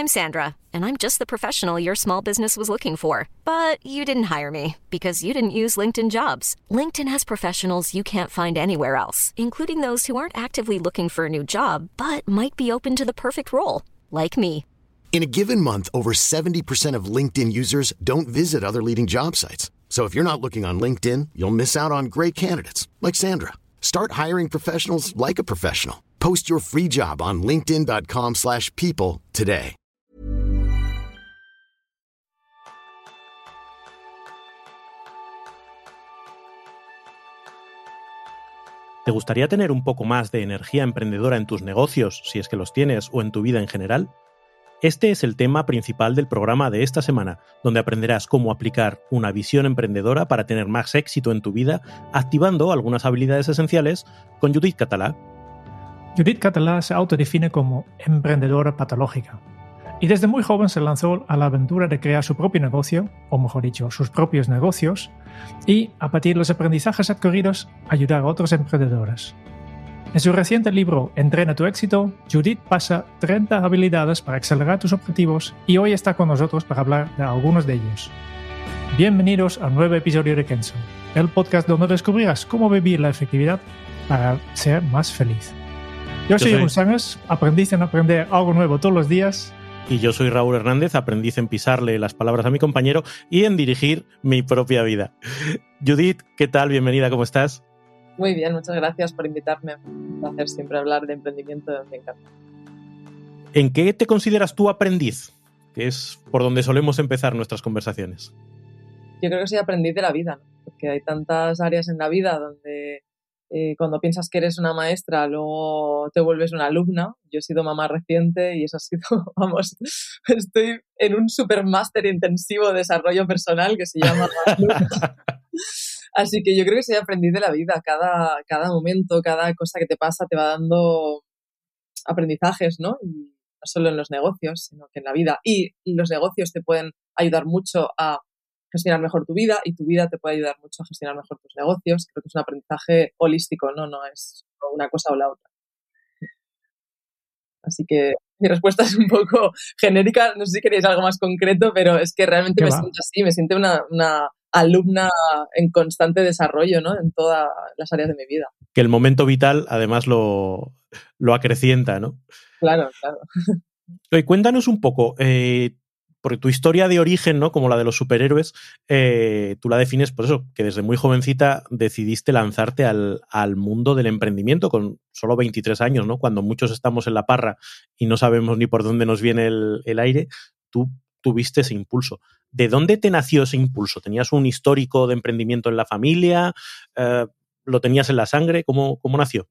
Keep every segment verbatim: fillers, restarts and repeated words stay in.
I'm Sandra, and I'm just the professional your small business was looking for. But you didn't hire me because you didn't use LinkedIn Jobs. LinkedIn has professionals you can't find anywhere else, including those who aren't actively looking for a new job, but might be open to the perfect role, like me. In a given month, over seventy percent of LinkedIn users don't visit other leading job sites. So if you're not looking on LinkedIn, you'll miss out on great candidates like Sandra. Start hiring professionals like a professional. Post your free job on linkedin.com slash people today. ¿Te gustaría tener un poco más de energía emprendedora en tus negocios, si es que los tienes, o en tu vida en general? Este es el tema principal del programa de esta semana, donde aprenderás cómo aplicar una visión emprendedora para tener más éxito en tu vida, activando algunas habilidades esenciales con Judit Català. Judit Català se autodefine como emprendedora patológica y desde muy joven se lanzó a la aventura de crear su propio negocio, o mejor dicho, sus propios negocios, y a partir de los aprendizajes adquiridos ayudar a otros emprendedores. En su reciente libro Entrena tu éxito, Judit pasa treinta habilidades para acelerar tus objetivos y hoy está con nosotros para hablar de algunos de ellos. Bienvenidos a un nuevo episodio de Kenzo, el podcast donde descubrirás cómo vivir la efectividad para ser más feliz. Yo soy Jeroen Sánchez, aprendiz en aprender algo nuevo todos los días. Y yo soy Raúl Hernández, aprendiz en pisarle las palabras a mi compañero y en dirigir mi propia vida. Judit, ¿qué tal? Bienvenida, ¿cómo estás? Muy bien, muchas gracias por invitarme. Un placer siempre hablar de emprendimiento, me encanta. ¿En qué te consideras tú aprendiz? Que es por donde solemos empezar nuestras conversaciones. Yo creo que soy aprendiz de la vida, ¿no? Porque hay tantas áreas en la vida donde eh, cuando piensas que eres una maestra, luego te vuelves una alumna. Yo he sido mamá reciente y eso ha sido, vamos, estoy en un supermáster intensivo de desarrollo personal que se llama Así que yo creo que soy aprendiz de la vida. Cada, cada momento, cada cosa que te pasa te va dando aprendizajes, ¿no? Y no solo en los negocios, sino que en la vida. Y los negocios te pueden ayudar mucho a gestionar mejor tu vida y tu vida te puede ayudar mucho a gestionar mejor tus negocios. Creo que es un aprendizaje holístico, ¿no? No es una cosa o la otra. Así que mi respuesta es un poco genérica. No sé si queréis algo más concreto, pero es que realmente me va? siento así. Me siento una... una alumna en constante desarrollo, ¿no? En todas las áreas de mi vida. Que el momento vital, además, lo, lo acrecienta, ¿no? Claro, claro. Oye, cuéntanos un poco, eh, porque tu historia de origen, ¿no? Como la de los superhéroes, eh, tú la defines por eso, que desde muy jovencita decidiste lanzarte al, al mundo del emprendimiento con solo veintitrés años, ¿no? Cuando muchos estamos en la parra y no sabemos ni por dónde nos viene el, el aire, tú tuviste ese impulso. ¿De dónde te nació ese impulso? ¿Tenías un histórico de emprendimiento en la familia? Eh, ¿Lo tenías en la sangre? ¿Cómo, cómo nació?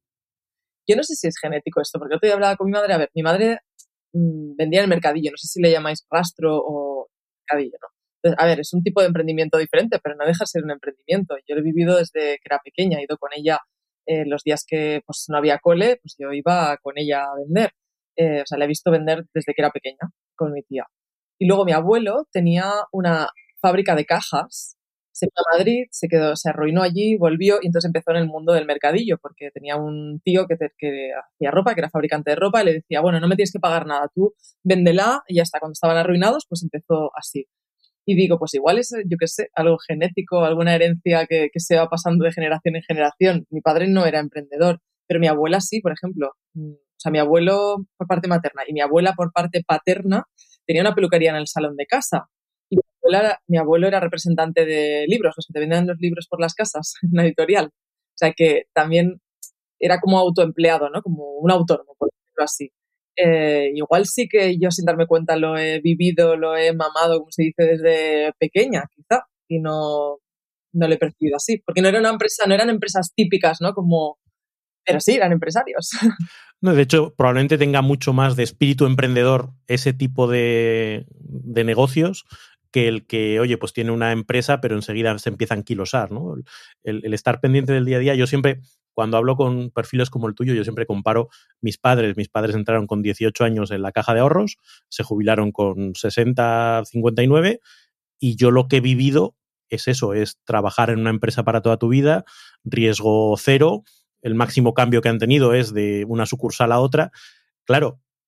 Yo no sé si es genético esto, porque yo te hablaba con mi madre. A ver, mi madre mmm, vendía en el mercadillo. No sé si le llamáis rastro o mercadillo, ¿no? Entonces, a ver, es un tipo de emprendimiento diferente, pero no deja de ser un emprendimiento. Yo lo he vivido desde que era pequeña. He ido con ella eh, los días que pues, no había cole, pues yo iba con ella a vender. Eh, o sea, la he visto vender desde que era pequeña con mi tía. Y luego mi abuelo tenía una fábrica de cajas, se fue a Madrid, se quedó, se arruinó allí, volvió y entonces empezó en el mundo del mercadillo porque tenía un tío que, te, que hacía ropa, que era fabricante de ropa y le decía, bueno, no me tienes que pagar nada, tú véndela y hasta cuando estaban arruinados pues empezó así. Y digo, pues igual es, yo qué sé, algo genético, alguna herencia que, que se va pasando de generación en generación. Mi padre no era emprendedor, pero mi abuela sí, por ejemplo. O sea, mi abuelo por parte materna y mi abuela por parte paterna tenía una peluquería en el salón de casa. Y mi, abuela, mi abuelo era representante de libros, los que te venden los libros por las casas, en una editorial. O sea, que también era como autoempleado, ¿no? Como un autónomo, por decirlo así. Eh, igual sí que yo sin darme cuenta lo he vivido, lo he mamado, como se dice, desde pequeña, quizá, y no, no lo he percibido así. Porque no era una empresa, no eran empresas típicas, ¿no? Como, pero sí, eran empresarios. No, de hecho, probablemente tenga mucho más de espíritu emprendedor ese tipo de, de negocios que el que, oye, pues tiene una empresa, pero enseguida se empieza a anquilosar, ¿no? El, el estar pendiente del día a día. Yo siempre, cuando hablo con perfiles como el tuyo, yo siempre comparo mis padres. Mis padres entraron con dieciocho años en la Caja de Ahorros, se jubilaron con sesenta, cincuenta y nueve, y yo lo que he vivido es eso, es trabajar en una empresa para toda tu vida, riesgo cero. El máximo cambio que han tenido es de una sucursal a otra. Claro,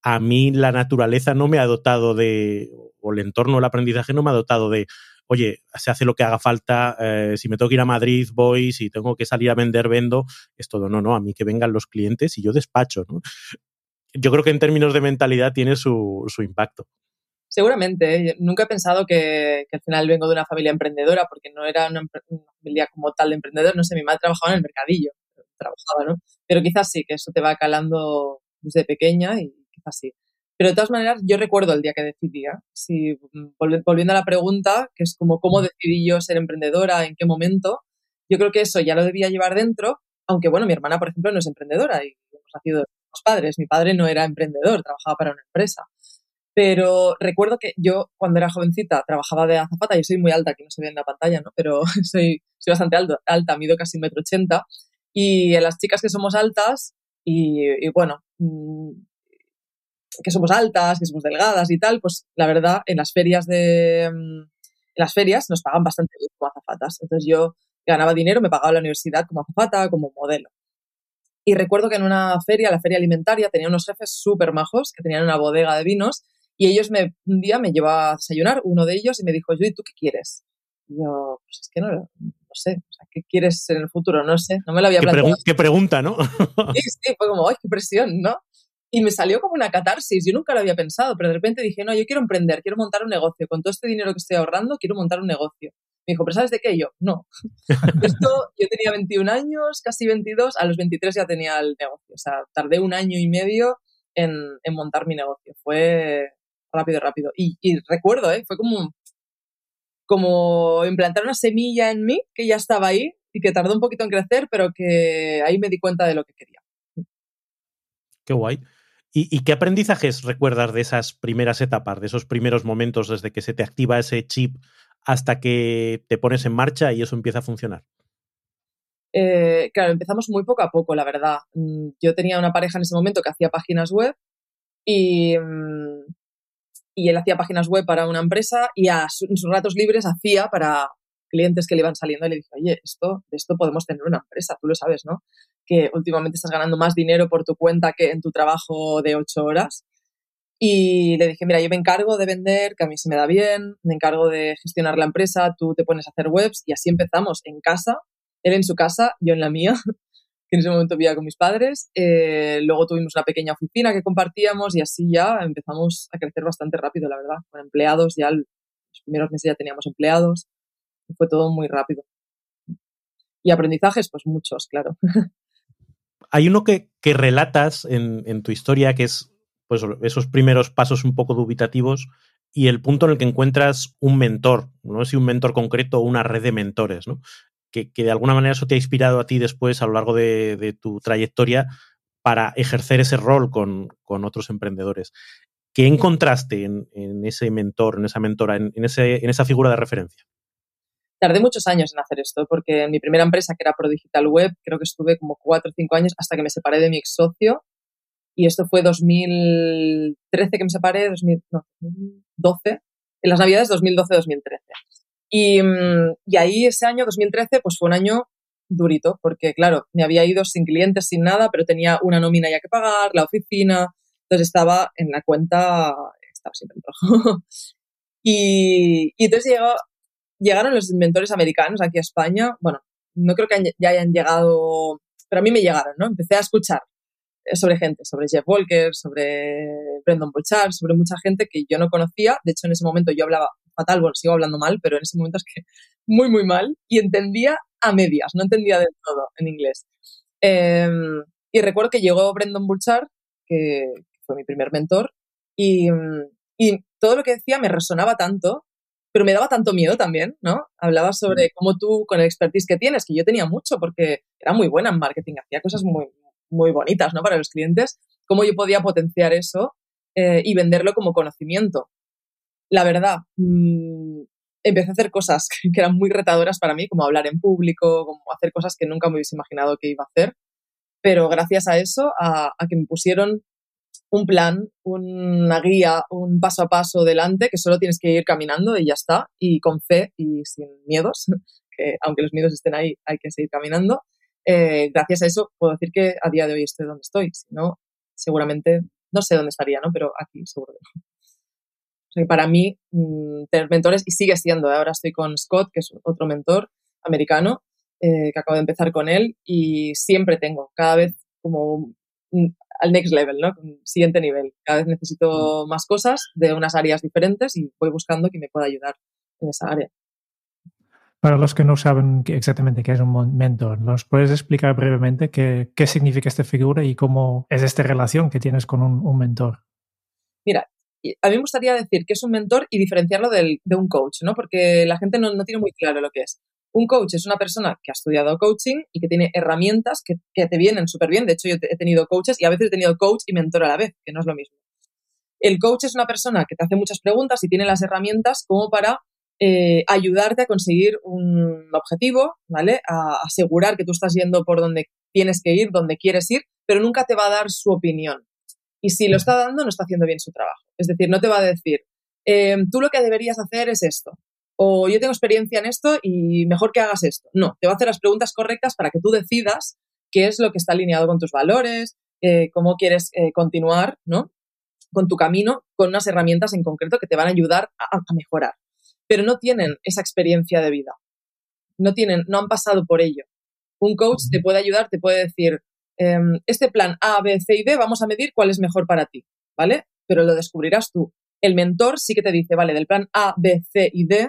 a mí la naturaleza no me ha dotado de, o el entorno del aprendizaje no me ha dotado de, oye, se hace lo que haga falta, eh, si me tengo que ir a Madrid voy, si tengo que salir a vender, vendo, es todo. No, no, a mí que vengan los clientes y yo despacho, ¿no? Yo creo que en términos de mentalidad tiene su, su impacto. Seguramente, ¿eh? Nunca he pensado que, que al final vengo de una familia emprendedora, porque no era una, una familia como tal de emprendedor. No sé, mi madre trabajaba en el mercadillo, trabajaba, ¿no? Pero quizás sí, que eso te va calando desde pequeña y quizás sí. Pero de todas maneras, yo recuerdo el día que decidí, ¿eh? Si, volviendo a la pregunta, que es como cómo decidí yo ser emprendedora, en qué momento, yo creo que eso ya lo debía llevar dentro, aunque bueno, mi hermana, por ejemplo, no es emprendedora y hemos nacido de los padres. Mi padre no era emprendedor, trabajaba para una empresa. Pero recuerdo que yo, cuando era jovencita, trabajaba de azafata. Yo soy muy alta, que no se ve en la pantalla, ¿no? Pero soy, soy bastante alto, alta, mido casi un metro ochenta. Y las chicas que somos altas, y, y bueno, que somos altas, que somos delgadas y tal, pues la verdad, en las ferias de... En las ferias nos pagan bastante bien como azafatas. Entonces yo ganaba dinero, me pagaba la universidad como azafata, como modelo. Y recuerdo que en una feria, la feria alimentaria, tenía unos jefes súper majos que tenían una bodega de vinos. Y ellos me, un día me llevó a desayunar, uno de ellos, y me dijo, Judit, ¿tú qué quieres? Y yo, pues es que no, no sé, o sea, ¿qué quieres en el futuro? No sé, no me lo había ¿Qué planteado. Pregun- ¿Qué pregunta, no? Sí, sí, fue como, ¡ay, qué presión!, ¿no? Y me salió como una catarsis, yo nunca lo había pensado, pero de repente dije, no, yo quiero emprender, quiero montar un negocio, con todo este dinero que estoy ahorrando, quiero montar un negocio. Me dijo, ¿pero sabes de qué? Y yo, no. Esto, yo tenía veintiún años, casi veintidós, a los veintitrés ya tenía el negocio, o sea, tardé un año y medio en, en montar mi negocio, fue... rápido, rápido. Y, y recuerdo, ¿eh? Fue como, como implantar una semilla en mí que ya estaba ahí y que tardó un poquito en crecer, pero que ahí me di cuenta de lo que quería. Qué guay. ¿Y, y qué aprendizajes recuerdas de esas primeras etapas, de esos primeros momentos desde que se te activa ese chip hasta que te pones en marcha y eso empieza a funcionar? Eh, claro, empezamos muy poco a poco, la verdad. Yo tenía una pareja en ese momento que hacía páginas web y... y él hacía páginas web para una empresa y a su, en sus ratos libres hacía para clientes que le iban saliendo y le dije, oye, esto, de esto podemos tener una empresa, tú lo sabes, ¿no? Que últimamente estás ganando más dinero por tu cuenta que en tu trabajo de ocho horas. Y le dije, mira, yo me encargo de vender, que a mí se me da bien, me encargo de gestionar la empresa, tú te pones a hacer webs y así empezamos en casa, él en su casa, yo en la mía, que en ese momento vivía con mis padres. Eh, luego tuvimos una pequeña oficina que compartíamos y así ya empezamos a crecer bastante rápido, la verdad. Con empleados, ya los primeros meses ya teníamos empleados y fue todo muy rápido. Y aprendizajes, pues muchos, claro. Hay uno que, que relatas en, en tu historia que es pues, esos primeros pasos un poco dubitativos y el punto en el que encuentras un mentor, no sé si un mentor concreto o una red de mentores, ¿no? Que, que de alguna manera eso te ha inspirado a ti después a lo largo de, de tu trayectoria para ejercer ese rol con, con otros emprendedores. ¿Qué encontraste en, en ese mentor, en esa mentora, en, en, ese, en esa figura de referencia? Tardé muchos años en hacer esto, porque en mi primera empresa, que era ProDigital Web, creo que estuve como cuatro o cinco años hasta que me separé de mi ex socio. Y esto fue dos mil trece que me separé, dos mil, no, dos mil doce, en las navidades dos mil doce dos mil trece. Y, y ahí ese año, dos mil trece, pues fue un año durito, porque claro, me había ido sin clientes, sin nada, pero tenía una nómina ya que pagar, la oficina, entonces estaba en la cuenta, estaba siempre en rojo. y, y entonces llegó, llegaron los mentores americanos aquí a España. Bueno, no creo que ya hayan llegado, pero a mí me llegaron, ¿no? Empecé a escuchar sobre gente, sobre Jeff Walker, sobre Brendon Burchard, sobre mucha gente que yo no conocía. De hecho, en ese momento yo hablaba fatal, bueno, sigo hablando mal, pero en ese momento es que muy, muy mal, y entendía a medias, no entendía del todo en inglés. Eh, y recuerdo que llegó Brendon Burchard, que fue mi primer mentor, y, y todo lo que decía me resonaba tanto, pero me daba tanto miedo también, ¿no? Hablaba sobre cómo tú, con el expertise que tienes, que yo tenía mucho, porque era muy buena en marketing, hacía cosas muy, muy bonitas, ¿no? Para los clientes, cómo yo podía potenciar eso eh, y venderlo como conocimiento. La verdad, mmm, empecé a hacer cosas que eran muy retadoras para mí, como hablar en público, como hacer cosas que nunca me hubiese imaginado que iba a hacer, pero gracias a eso, a, a que me pusieron un plan, una guía, un paso a paso delante, que solo tienes que ir caminando y ya está, y con fe y sin miedos, que aunque los miedos estén ahí, hay que seguir caminando. Eh, gracias a eso puedo decir que a día de hoy estoy donde estoy, si no, seguramente no sé dónde estaría, ¿no? Pero aquí seguro que no. O sea, para mí, mmm, tener mentores, y sigue siendo, ¿eh? Ahora estoy con Scott, que es otro mentor americano, eh, que acabo de empezar con él, y siempre tengo, cada vez como mm, al next level, ¿no? Siguiente nivel. Cada vez necesito más cosas de unas áreas diferentes y voy buscando quien me pueda ayudar en esa área. Para los que no saben exactamente qué es un mentor, ¿nos puedes explicar brevemente qué, qué significa esta figura y cómo es esta relación que tienes con un, un mentor? Mira, a mí me gustaría decir que es un mentor y diferenciarlo del, de un coach, ¿no? Porque la gente no, no tiene muy claro lo que es. Un coach es una persona que ha estudiado coaching y que tiene herramientas que, que te vienen súper bien. De hecho, yo he tenido coaches y a veces he tenido coach y mentor a la vez, que no es lo mismo. El coach es una persona que te hace muchas preguntas y tiene las herramientas como para eh, ayudarte a conseguir un objetivo, ¿vale? A asegurar que tú estás yendo por donde tienes que ir, donde quieres ir, pero nunca te va a dar su opinión. Y si lo está dando, no está haciendo bien su trabajo. Es decir, no te va a decir, eh, tú lo que deberías hacer es esto. O yo tengo experiencia en esto y mejor que hagas esto. No, te va a hacer las preguntas correctas para que tú decidas qué es lo que está alineado con tus valores, eh, cómo quieres eh, continuar, ¿no? Con tu camino, con unas herramientas en concreto que te van a ayudar a, a mejorar. Pero no tienen esa experiencia de vida. No tienen, no han pasado por ello. Un coach te puede ayudar, te puede decir, eh, este plan A, B, C y D, vamos a medir cuál es mejor para ti, ¿vale? Pero lo descubrirás tú. El mentor sí que te dice, vale, del plan A, B, C y D,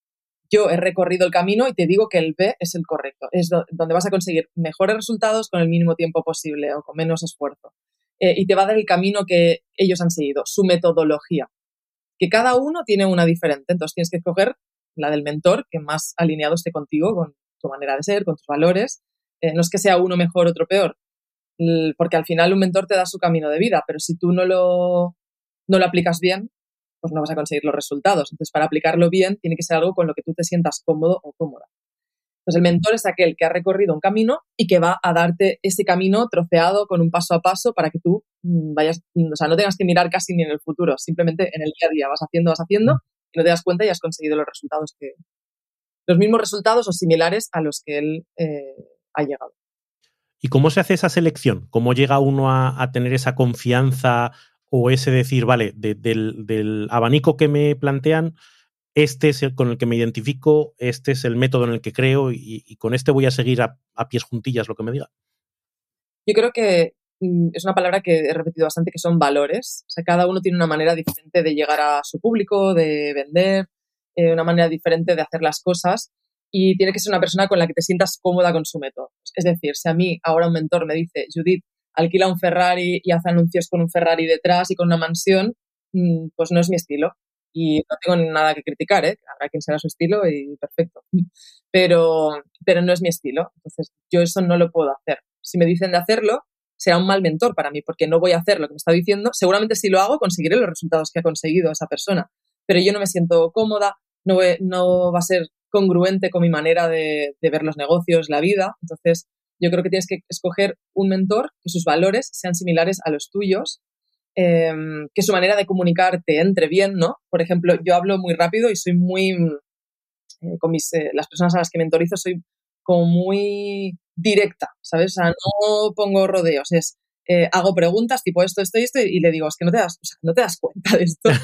yo he recorrido el camino y te digo que el B es el correcto. Es do- donde vas a conseguir mejores resultados con el mínimo tiempo posible o con menos esfuerzo. Eh, y te va a dar el camino que ellos han seguido, su metodología. Que cada uno tiene una diferente. Entonces tienes que escoger la del mentor que más alineado esté contigo, con tu manera de ser, con tus valores. Eh, no es que sea uno mejor, otro peor, porque al final un mentor te da su camino de vida, pero si tú no lo, no lo aplicas bien, pues no vas a conseguir los resultados. Entonces, para aplicarlo bien, tiene que ser algo con lo que tú te sientas cómodo o cómoda. Entonces, el mentor es aquel que ha recorrido un camino y que va a darte ese camino troceado con un paso a paso para que tú vayas, o sea, no tengas que mirar casi ni en el futuro, simplemente en el día a día vas haciendo, vas haciendo y no te das cuenta y has conseguido los resultados que, los mismos resultados o similares a los que él eh, ha llegado. ¿Y cómo se hace esa selección? ¿Cómo llega uno a, a tener esa confianza o ese decir, vale, de, del, del abanico que me plantean, este es el con el que me identifico, este es el método en el que creo y, y con este voy a seguir a, a pies juntillas lo que me diga? Yo creo que mm, es una palabra que he repetido bastante, que son valores. O sea, cada uno tiene una manera diferente de llegar a su público, de vender, eh, una manera diferente de hacer las cosas y tiene que ser una persona con la que te sientas cómoda con su método. Es decir, si a mí ahora un mentor me dice, Judith, alquila un Ferrari y hace anuncios con un Ferrari detrás y con una mansión, mmm, pues no es mi estilo. Y no tengo nada que criticar, ¿eh? Habrá quien será su estilo y perfecto. Pero, pero no es mi estilo. Entonces, yo eso no lo puedo hacer. Si me dicen de hacerlo, será un mal mentor para mí, porque no voy a hacer lo que me está diciendo. Seguramente si lo hago, conseguiré los resultados que ha conseguido esa persona. Pero yo no me siento cómoda, no, voy, no va a ser congruente con mi manera de, de ver los negocios, la vida. Entonces, yo creo que tienes que escoger un mentor que sus valores sean similares a los tuyos, eh, que su manera de comunicar te entre bien, ¿no? Por ejemplo, yo hablo muy rápido y soy muy, eh, con mis, eh, las personas a las que mentorizo, soy como muy directa, ¿sabes? O sea, no pongo rodeos, es, eh, hago preguntas tipo esto, esto y esto y le digo, es que no te das, o sea, no te das cuenta de esto.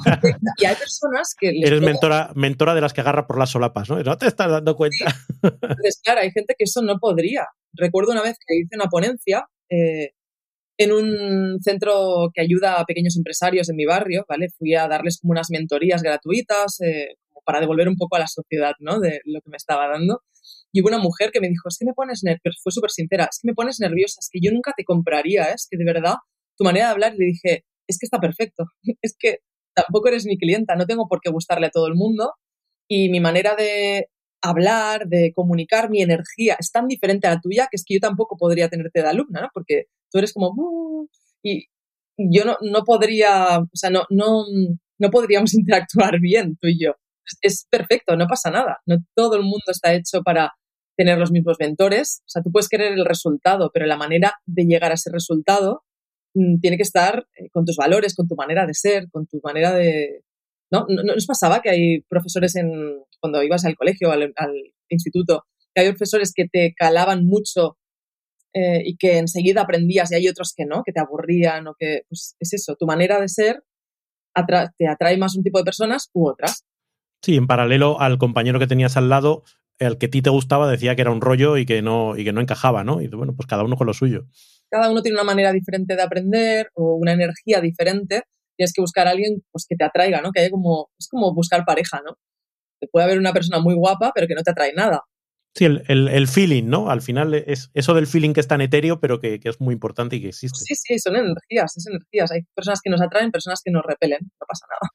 Y hay personas que... Les Eres mentora, mentora de las que agarra por las solapas, ¿no? No te estás dando cuenta. Sí. Entonces, claro, hay gente que eso no podría. Recuerdo una vez que hice una ponencia eh, en un centro que ayuda a pequeños empresarios en mi barrio, ¿vale? Fui a darles como unas mentorías gratuitas eh, como para devolver un poco a la sociedad, ¿no? De lo que me estaba dando. Y hubo una mujer que me dijo, es que me pones nerviosa, fue súper sincera, es que me pones nerviosa, es que yo nunca te compraría, ¿eh? Es que de verdad, tu manera de hablar, y le dije, es que está perfecto, es que tampoco eres mi clienta, no tengo por qué gustarle a todo el mundo y mi manera de hablar, de comunicar, mi energía es tan diferente a la tuya que es que yo tampoco podría tenerte de alumna, ¿no? Porque tú eres como... Uh, y yo no, no podría, o sea, no, no, no podríamos interactuar bien tú y yo. Es perfecto, no pasa nada. No todo el mundo está hecho para tener los mismos mentores. O sea, tú puedes querer el resultado, pero la manera de llegar a ese resultado mmm, tiene que estar con tus valores, con tu manera de ser, con tu manera de... ¿No? ¿No, no os pasaba que hay profesores en cuando ibas al colegio, al, al instituto, que hay profesores que te calaban mucho eh, y que enseguida aprendías y hay otros que no, que te aburrían o que, pues es eso, tu manera de ser atra- te atrae más un tipo de personas u otras. Sí, en paralelo al compañero que tenías al lado, el que a ti te gustaba decía que era un rollo y que no, y que no encajaba, ¿no? Y bueno, pues cada uno con lo suyo. Cada uno tiene una manera diferente de aprender o una energía diferente. Tienes que buscar a alguien pues, que te atraiga, ¿no? Que haya como, es como buscar pareja, ¿no? Te puede haber una persona muy guapa, pero que no te atrae nada. Sí, el, el, el feeling, ¿no? Al final es eso del feeling que es tan etéreo, pero que, que es muy importante y que existe. Sí, sí, son energías, es energías. Hay personas que nos atraen, personas que nos repelen, no pasa nada.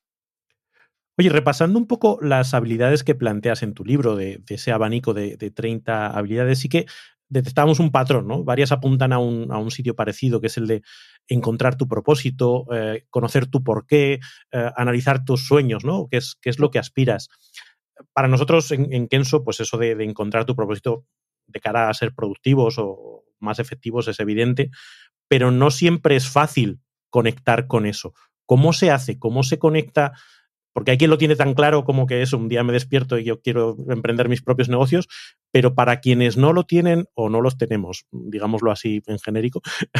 Oye, repasando un poco las habilidades que planteas en tu libro, de, de ese abanico de, de treinta habilidades, sí que detectamos un patrón, ¿no? Varias apuntan a un, a un sitio parecido, que es el de encontrar tu propósito, eh, conocer tu porqué, eh, analizar tus sueños, ¿no? ¿Qué es, qué es lo que aspiras? Para nosotros en, en Kenso, pues eso de, de encontrar tu propósito de cara a ser productivos o más efectivos es evidente, pero no siempre es fácil conectar con eso. ¿Cómo se hace? ¿Cómo se conecta? Porque hay quien lo tiene tan claro como que eso, un día me despierto y yo quiero emprender mis propios negocios, pero para quienes no lo tienen o no los tenemos, digámoslo así en genérico,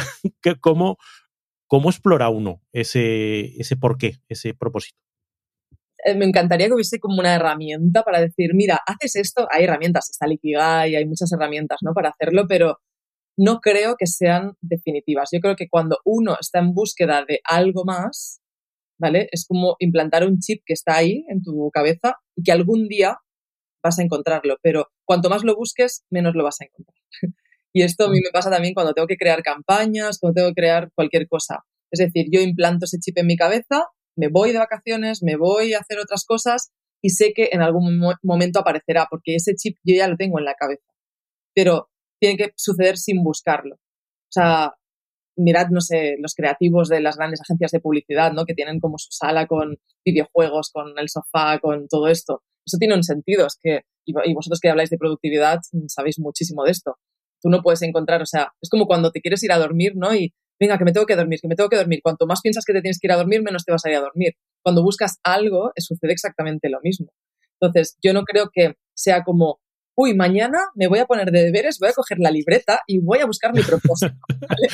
¿cómo, cómo explora uno ese, ese porqué, ese propósito? Eh, me encantaría que hubiese como una herramienta para decir, mira, haces esto, hay herramientas, está el Ikigai, hay muchas herramientas, ¿no? Para hacerlo, pero no creo que sean definitivas. Yo creo que cuando uno está en búsqueda de algo más, ¿vale? Es como implantar un chip que está ahí en tu cabeza y que algún día vas a encontrarlo, pero cuanto más lo busques, menos lo vas a encontrar. Y esto a mí me pasa también cuando tengo que crear campañas, cuando tengo que crear cualquier cosa. Es decir, yo implanto ese chip en mi cabeza, me voy de vacaciones, me voy a hacer otras cosas y sé que en algún mo- momento aparecerá, porque ese chip yo ya lo tengo en la cabeza. Pero tiene que suceder sin buscarlo. O sea, mirad, no sé, los creativos de las grandes agencias de publicidad, ¿no? Que tienen como su sala con videojuegos, con el sofá, con todo esto. Eso tiene un sentido, es que, y vosotros que habláis de productividad, sabéis muchísimo de esto. Tú no puedes encontrar, o sea, es como cuando te quieres ir a dormir, ¿no? Y venga, que me tengo que dormir, que me tengo que dormir. Cuanto más piensas que te tienes que ir a dormir, menos te vas a ir a dormir. Cuando buscas algo, sucede exactamente lo mismo. Entonces, yo no creo que sea como, uy, mañana me voy a poner de deberes, voy a coger la libreta y voy a buscar mi propósito, ¿vale?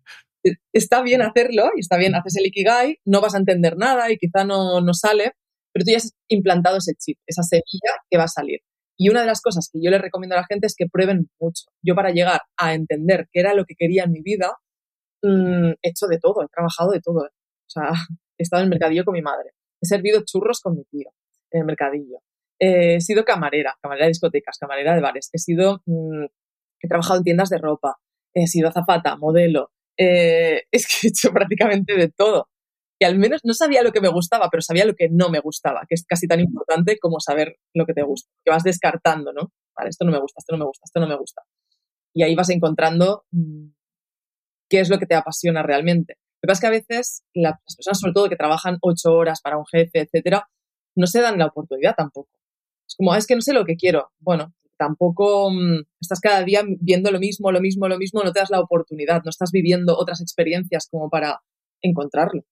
Está bien hacerlo y está bien, haces el Ikigai, no vas a entender nada y quizá no, no sale, pero tú ya has implantado ese chip, esa semilla que va a salir. Y una de las cosas que yo les recomiendo a la gente es que prueben mucho. Yo para llegar a entender qué era lo que quería en mi vida, mmm, he hecho de todo, he trabajado de todo. ¿eh? O sea, he estado en el mercadillo con mi madre, he servido churros con mi tío en el mercadillo, eh, he sido camarera, camarera de discotecas, camarera de bares, he sido, mmm, he trabajado en tiendas de ropa, he sido azafata, modelo, eh, es que he hecho prácticamente de todo. Y al menos no sabía lo que me gustaba, pero sabía lo que no me gustaba, que es casi tan importante como saber lo que te gusta, que vas descartando, ¿no? Vale, esto no me gusta, esto no me gusta, esto no me gusta. Y ahí vas encontrando mmm, qué es lo que te apasiona realmente. Lo que pasa es que a veces las personas, sobre todo que trabajan ocho horas para un jefe, etcétera, no se dan la oportunidad tampoco. Es como, ah, es que no sé lo que quiero. Bueno, tampoco mmm, estás cada día viendo lo mismo, lo mismo, lo mismo, no te das la oportunidad, no estás viviendo otras experiencias como para encontrarlo.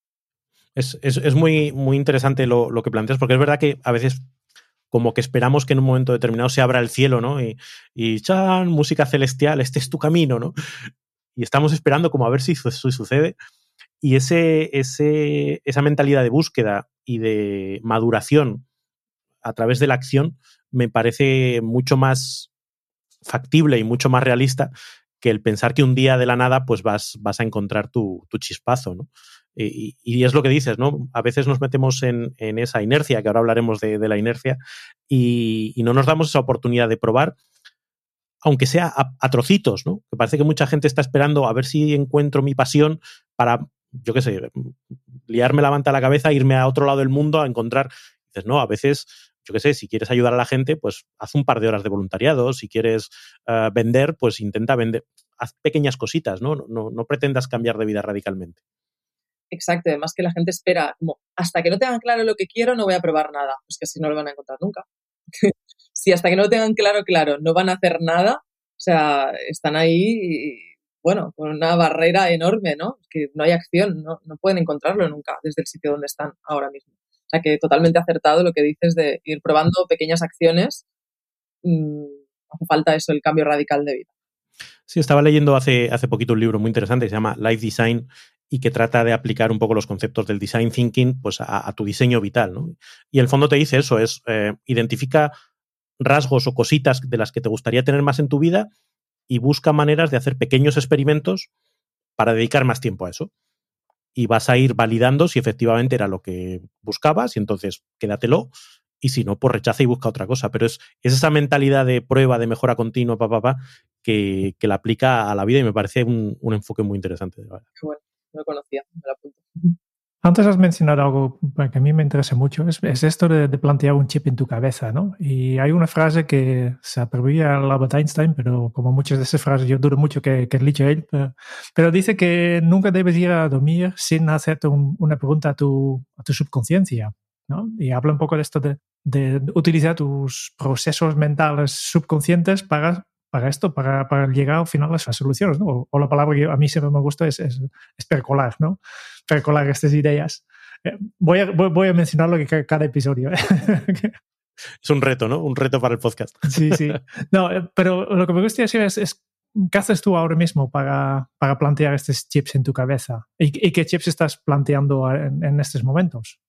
Es, es, es muy, muy interesante lo, lo que planteas, porque es verdad que a veces como que esperamos que en un momento determinado se abra el cielo, ¿no? Y, y ¡chan! Música celestial, este es tu camino, ¿no? Y estamos esperando como a ver si eso sucede. Y ese, ese, esa mentalidad de búsqueda y de maduración a través de la acción me parece mucho más factible y mucho más realista que el pensar que un día de la nada pues vas, vas a encontrar tu, tu chispazo, ¿no? Y, y es lo que dices, ¿no? A veces nos metemos en, en esa inercia, que ahora hablaremos de, de la inercia, y, y no nos damos esa oportunidad de probar, aunque sea a, a trocitos, ¿no? Que parece que mucha gente está esperando a ver si encuentro mi pasión para, yo qué sé, liarme la manta a la cabeza, irme a otro lado del mundo a encontrar. Dices, no, a veces, yo qué sé, si quieres ayudar a la gente, pues haz un par de horas de voluntariado. Si quieres uh, vender, pues intenta vender. Haz pequeñas cositas, ¿no? No, no, no pretendas cambiar de vida radicalmente. Exacto, además que la gente espera, como, hasta que no tengan claro lo que quiero, no voy a probar nada. Pues que así no lo van a encontrar nunca. Si hasta que no lo tengan claro, claro, no van a hacer nada, o sea, están ahí, y, bueno, con una barrera enorme, ¿no? Que no hay acción, no, no pueden encontrarlo nunca desde el sitio donde están ahora mismo. O sea, que totalmente acertado lo que dices de ir probando pequeñas acciones. Mmm, hace falta eso, el cambio radical de vida. Sí, estaba leyendo hace, hace poquito un libro muy interesante que se llama Life Design y que trata de aplicar un poco los conceptos del design thinking pues, a, a tu diseño vital, ¿no? Y el fondo te dice eso, es eh, identifica rasgos o cositas de las que te gustaría tener más en tu vida y busca maneras de hacer pequeños experimentos para dedicar más tiempo a eso. Y vas a ir validando si efectivamente era lo que buscabas y entonces quédatelo y si no, pues rechaza y busca otra cosa. Pero es, es esa mentalidad de prueba, de mejora continua, pa, pa, pa, que, que la aplica a la vida y me parece un, un enfoque muy interesante. Qué bueno, no lo conocía, me lo apunto. Antes has mencionado algo que a mí me interesa mucho, es, es esto de, de plantear un chip en tu cabeza, ¿no? Y hay una frase que se atribuye a Albert Einstein, pero como muchas de esas frases yo dudo mucho que, que dicho él, pero, pero dice que nunca debes ir a dormir sin hacerte un, una pregunta a tu, a tu subconsciencia, ¿no? Y habla un poco de esto de, de utilizar tus procesos mentales subconscientes para, para esto, para, para llegar al final a esas soluciones, ¿no? O, o la palabra que a mí siempre me gusta es, es, es percolar, ¿no? Percolar estas ideas. Eh, voy, a, voy, voy a mencionarlo que cada episodio. Es un reto, ¿no? Un reto para el podcast. Sí, sí. No, pero lo que me gustaría decir es, es ¿qué haces tú ahora mismo para, para plantear estos chips en tu cabeza? ¿Y, y qué chips estás planteando en, en estos momentos?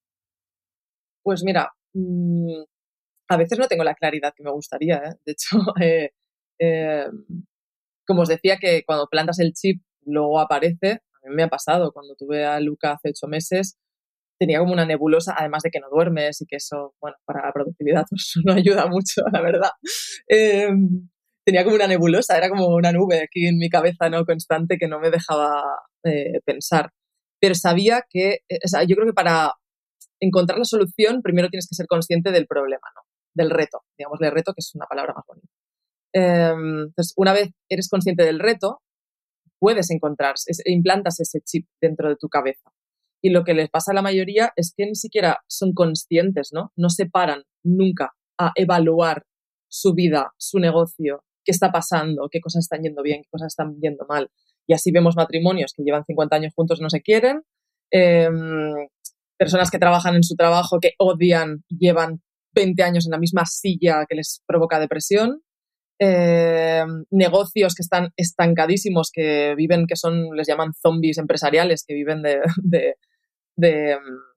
Pues mira, mmm, a veces no tengo la claridad que me gustaría, ¿eh? De hecho, eh, eh, como os decía, que cuando plantas el chip luego aparece. A mí me ha pasado, cuando tuve a Luca hace ocho meses, tenía como una nebulosa, además de que no duermes y que eso, bueno, para la productividad pues, no ayuda mucho, la verdad. Eh, tenía como una nebulosa, era como una nube aquí en mi cabeza, ¿no? Constante, que no me dejaba eh, pensar. Pero sabía que, eh, o sea, yo creo que para encontrar la solución, primero tienes que ser consciente del problema, ¿no? Del reto, digámosle reto, que es una palabra más bonita. Eh, entonces, una vez eres consciente del reto, puedes encontrar, es, implantas ese chip dentro de tu cabeza. Y lo que les pasa a la mayoría es que ni siquiera son conscientes, ¿no? No se paran nunca a evaluar su vida, su negocio, qué está pasando, qué cosas están yendo bien, qué cosas están yendo mal. Y así vemos matrimonios que llevan cincuenta años juntos, no se quieren, eh, personas que trabajan en su trabajo que odian, llevan veinte años en la misma silla que les provoca depresión. Eh, negocios que están estancadísimos, que viven, que son, les llaman zombies empresariales, que viven de, de, de,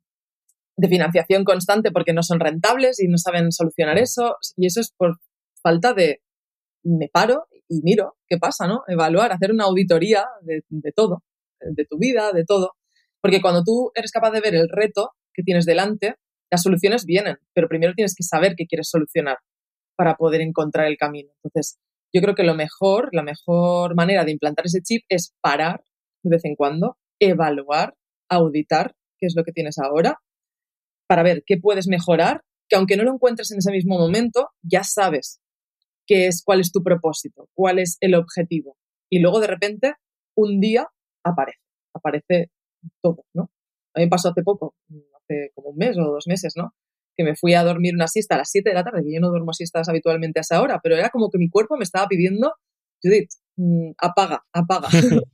de financiación constante porque no son rentables y no saben solucionar eso. Y eso es por falta de, me paro y miro qué pasa, ¿no? Evaluar, hacer una auditoría de, de todo, de tu vida, de todo. Porque cuando tú eres capaz de ver el reto que tienes delante, las soluciones vienen, pero primero tienes que saber qué quieres solucionar para poder encontrar el camino. Entonces, yo creo que lo mejor, la mejor manera de implantar ese chip es parar de vez en cuando, evaluar, auditar qué es lo que tienes ahora, para ver qué puedes mejorar, que aunque no lo encuentres en ese mismo momento, ya sabes qué es, cuál es tu propósito, cuál es el objetivo. Y luego, de repente, un día aparece, aparece todo, ¿no? A mí me pasó hace poco, hace como un mes o dos meses, ¿no? Que me fui a dormir una siesta a las siete de la tarde, que yo no duermo siestas habitualmente a esa hora, pero era como que mi cuerpo me estaba pidiendo, Judith, mmm, apaga, apaga.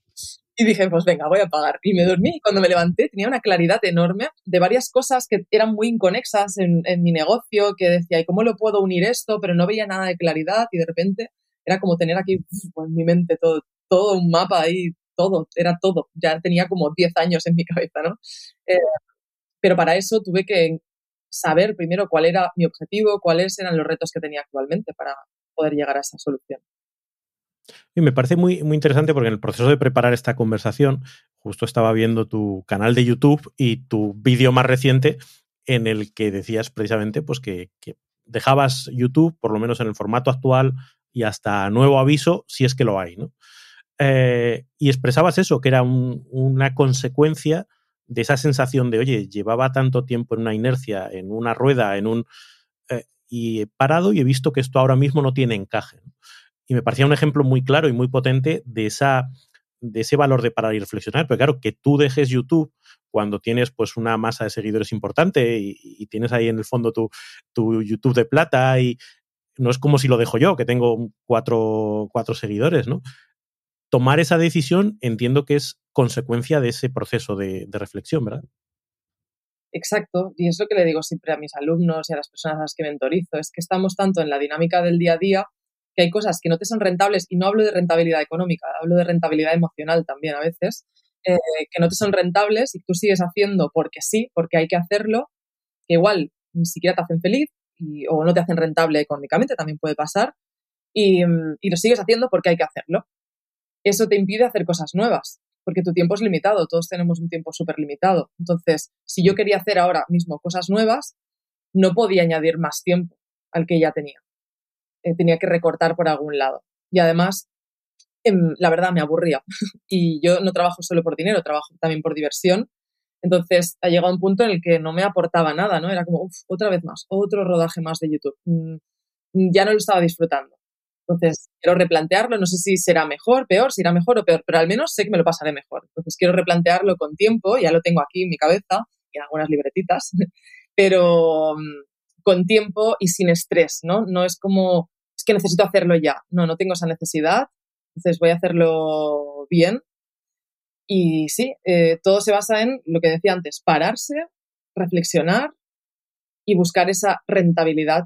Y dije, pues venga, voy a apagar. Y me dormí y cuando me levanté tenía una claridad enorme de varias cosas que eran muy inconexas en, en mi negocio, que decía, ¿y cómo lo puedo unir esto? Pero no veía nada de claridad y de repente era como tener aquí uf, en mi mente todo, todo un mapa ahí, todo, era todo. Ya tenía como diez años en mi cabeza, ¿no? Eh, pero para eso tuve que saber primero cuál era mi objetivo, cuáles eran los retos que tenía actualmente para poder llegar a esa solución. Y me parece muy, muy interesante porque en el proceso de preparar esta conversación, justo estaba viendo tu canal de YouTube y tu vídeo más reciente en el que decías precisamente pues, que, que dejabas YouTube, por lo menos en el formato actual, y hasta nuevo aviso, si es que lo hay, ¿no? Eh, y expresabas eso, que era un, una consecuencia de esa sensación de, oye, llevaba tanto tiempo en una inercia, en una rueda, en un... Eh, y he parado y he visto que esto ahora mismo no tiene encaje, ¿no? Y me parecía un ejemplo muy claro y muy potente de, esa, de ese valor de parar y reflexionar. Pero claro, que tú dejes YouTube cuando tienes pues una masa de seguidores importante y, y tienes ahí en el fondo tu, tu YouTube de plata y no es como si lo dejo yo, que tengo cuatro, cuatro seguidores, ¿no? Tomar esa decisión entiendo que es consecuencia de ese proceso de, de reflexión, ¿verdad? Exacto, y es lo que le digo siempre a mis alumnos y a las personas a las que mentorizo, es que estamos tanto en la dinámica del día a día que hay cosas que no te son rentables, y no hablo de rentabilidad económica, hablo de rentabilidad emocional también a veces, eh, que no te son rentables y tú sigues haciendo porque sí, porque hay que hacerlo, que igual ni siquiera te hacen feliz y, o no te hacen rentable económicamente, también puede pasar, y, y lo sigues haciendo porque hay que hacerlo. Eso te impide hacer cosas nuevas, porque tu tiempo es limitado, todos tenemos un tiempo súper limitado. Entonces, si yo quería hacer ahora mismo cosas nuevas, no podía añadir más tiempo al que ya tenía. Eh, tenía que recortar por algún lado. Y además, eh, la verdad, me aburría. Y yo no trabajo solo por dinero, trabajo también por diversión. Entonces, ha llegado un punto en el que no me aportaba nada, ¿no? Era como, uff, otra vez más, otro rodaje más de YouTube. Mm, ya no lo estaba disfrutando. Entonces, quiero replantearlo. No sé si será mejor, peor, si irá mejor o peor, pero al menos sé que me lo pasaré mejor. Entonces, quiero replantearlo con tiempo. Ya lo tengo aquí en mi cabeza y en algunas libretitas, pero con tiempo y sin estrés, ¿no? No es como, es que necesito hacerlo ya. No, no tengo esa necesidad. Entonces, voy a hacerlo bien. Y sí, eh, todo se basa en lo que decía antes, pararse, reflexionar y buscar esa rentabilidad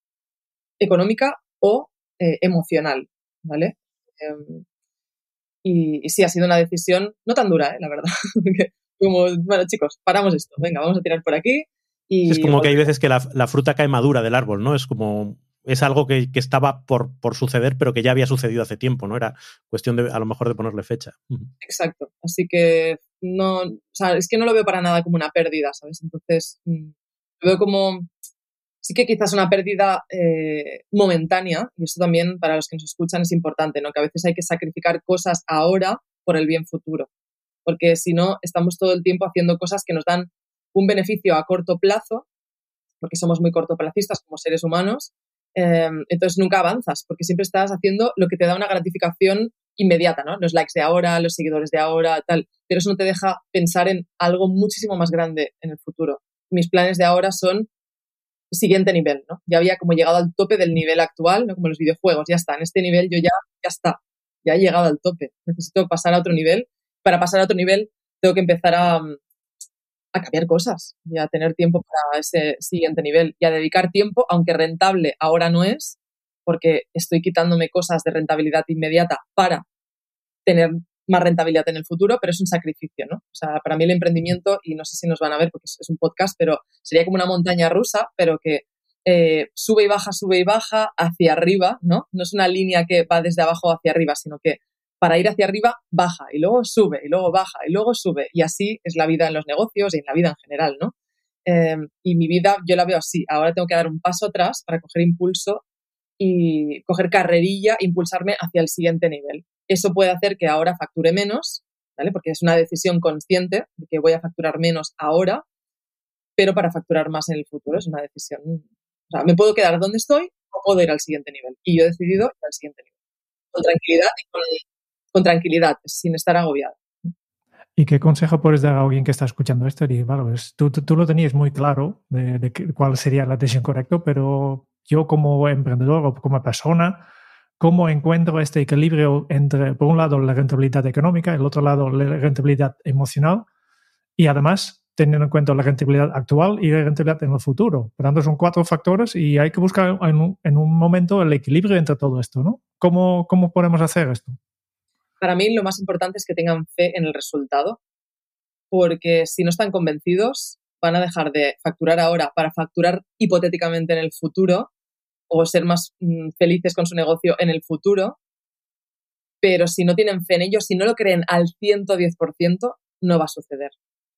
económica o eh, emocional, ¿vale? Eh, y, y sí, ha sido una decisión no tan dura, ¿eh? La verdad. Como, bueno, chicos, paramos esto, venga, vamos a tirar por aquí. Y es como que hay veces que la, la fruta cae madura del árbol, ¿no? Es como, es algo que, que estaba por, por suceder, pero que ya había sucedido hace tiempo, ¿no? Era cuestión de, a lo mejor, de ponerle fecha. Exacto. Así que no, o sea, es que no lo veo para nada como una pérdida, ¿sabes? Entonces, lo veo como, sí que quizás una pérdida eh, momentánea, y eso también para los que nos escuchan es importante, ¿no? Que a veces hay que sacrificar cosas ahora por el bien futuro, porque si no, estamos todo el tiempo haciendo cosas que nos dan un beneficio a corto plazo, porque somos muy cortoplacistas como seres humanos, eh, entonces nunca avanzas, porque siempre estás haciendo lo que te da una gratificación inmediata, ¿no? Los likes de ahora, los seguidores de ahora, tal, pero eso no te deja pensar en algo muchísimo más grande en el futuro. Mis planes de ahora son siguiente nivel, ¿no? Ya había como llegado al tope del nivel actual, ¿no? Como los videojuegos, ya está, en este nivel yo ya, ya está, ya he llegado al tope, necesito pasar a otro nivel. Para pasar a otro nivel tengo que empezar a, a cambiar cosas y a tener tiempo para ese siguiente nivel y a dedicar tiempo, aunque rentable ahora no es, porque estoy quitándome cosas de rentabilidad inmediata para tener más rentabilidad en el futuro, pero es un sacrificio, ¿no? O sea, para mí el emprendimiento, y no sé si nos van a ver porque es un podcast, pero sería como una montaña rusa, pero que eh, sube y baja, sube y baja hacia arriba, ¿no? No es una línea que va desde abajo hacia arriba, sino que para ir hacia arriba baja y luego sube y luego baja y luego sube, y así es la vida en los negocios y en la vida en general, ¿no? Eh, y mi vida yo la veo así. Ahora tengo que dar un paso atrás para coger impulso y coger carrerilla, impulsarme hacia el siguiente nivel. Eso puede hacer que ahora facture menos, ¿vale? Porque es una decisión consciente de que voy a facturar menos ahora, pero para facturar más en el futuro es una decisión. O sea, me puedo quedar donde estoy o puedo ir al siguiente nivel. Y yo he decidido ir al siguiente nivel. Con tranquilidad y con, con tranquilidad, sin estar agobiada. ¿Y qué consejo puedes dar a alguien que está escuchando esto? Y, bueno, es, tú, tú, tú lo tenías muy claro de, de que, cuál sería la decisión correcta, pero yo como emprendedor o como persona, ¿cómo encuentro este equilibrio entre, por un lado, la rentabilidad económica, el otro lado, la rentabilidad emocional y además teniendo en cuenta la rentabilidad actual y la rentabilidad en el futuro? Por tanto, son cuatro factores y hay que buscar en un, en un momento el equilibrio entre todo esto, ¿no? ¿Cómo, cómo podemos hacer esto? Para mí lo más importante es que tengan fe en el resultado, porque si no están convencidos van a dejar de facturar ahora para facturar hipotéticamente en el futuro o ser más mmm, felices con su negocio en el futuro, pero si no tienen fe en ello, si no lo creen al ciento diez por ciento, no va a suceder.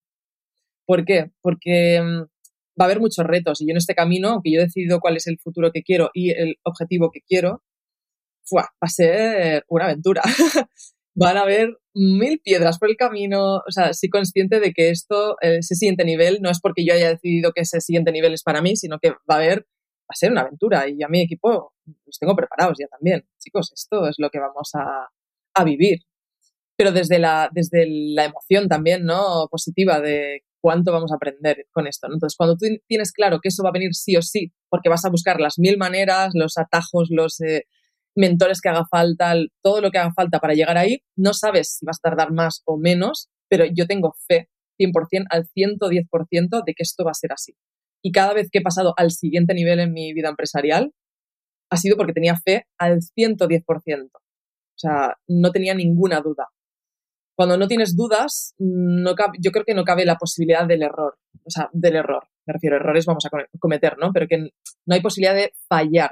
¿Por qué? Porque mmm, va a haber muchos retos y yo en este camino, aunque yo he decidido cuál es el futuro que quiero y el objetivo que quiero, ¡fua!, va a ser una aventura. Van a haber mil piedras por el camino. O sea, soy consciente de que esto, ese siguiente nivel, no es porque yo haya decidido que ese siguiente nivel es para mí, sino que va a haber, va a ser una aventura. Y a mi equipo los tengo preparados ya también. Chicos, esto es lo que vamos a, a vivir. Pero desde la, desde la emoción también, ¿no? Positiva de cuánto vamos a aprender con esto, ¿no? Entonces, cuando tú tienes claro que eso va a venir sí o sí, porque vas a buscar las mil maneras, los atajos, los... Eh, mentores que haga falta, todo lo que haga falta para llegar ahí, no sabes si vas a tardar más o menos, pero yo tengo fe cien por ciento, al ciento diez por ciento de que esto va a ser así. Y cada vez que he pasado al siguiente nivel en mi vida empresarial, ha sido porque tenía fe al ciento diez por ciento. O sea, no tenía ninguna duda. Cuando no tienes dudas, no cabe, yo creo que no cabe la posibilidad del error. O sea, del error. Me refiero a errores vamos a cometer, ¿no? Pero que no hay posibilidad de fallar.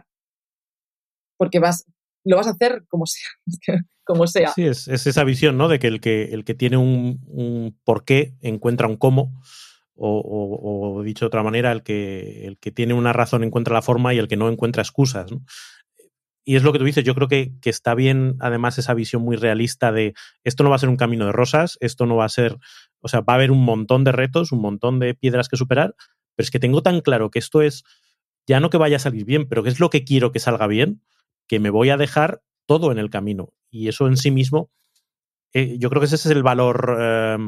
Porque vas, lo vas a hacer como sea. Como sea. Sí, es, es esa visión, ¿no? De que el que, el que tiene un, un porqué encuentra un cómo. O, o, o dicho de otra manera, el que, el que tiene una razón encuentra la forma y el que no encuentra excusas, ¿no? Y es lo que tú dices, yo creo que, que está bien, además, esa visión muy realista de esto no va a ser un camino de rosas, esto no va a ser, o sea, va a haber un montón de retos, un montón de piedras que superar, pero es que tengo tan claro que esto es, ya no que vaya a salir bien, pero que es lo que quiero que salga bien, que me voy a dejar todo en el camino. Y eso en sí mismo, eh, yo creo que ese es el valor eh,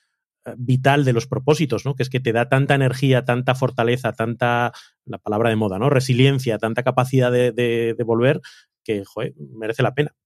vital de los propósitos, ¿no? Que es que te da tanta energía, tanta fortaleza, tanta, la palabra de moda, ¿no? Resiliencia, tanta capacidad de, de, de volver, que, joder, merece la pena.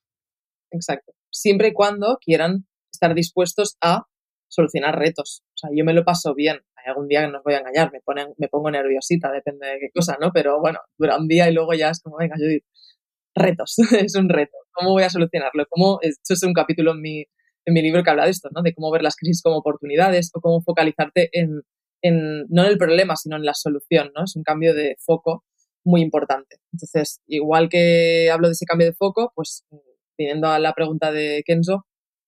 Exacto. Siempre y cuando quieran estar dispuestos a solucionar retos. O sea, yo me lo paso bien. Hay algún día que no os voy a engañar, me, ponen, me pongo nerviosita, depende de qué cosa, ¿no? Pero bueno, dura un día y luego ya es como, venga, Judith, retos, es un reto. ¿Cómo voy a solucionarlo? ¿Cómo? Esto es un capítulo en mi, en mi libro que habla de esto, ¿no? De cómo ver las crisis como oportunidades o cómo focalizarte en, en, no en el problema, sino en la solución, ¿no? Es un cambio de foco muy importante. Entonces, igual que hablo de ese cambio de foco, pues, viniendo a la pregunta de Kenzo,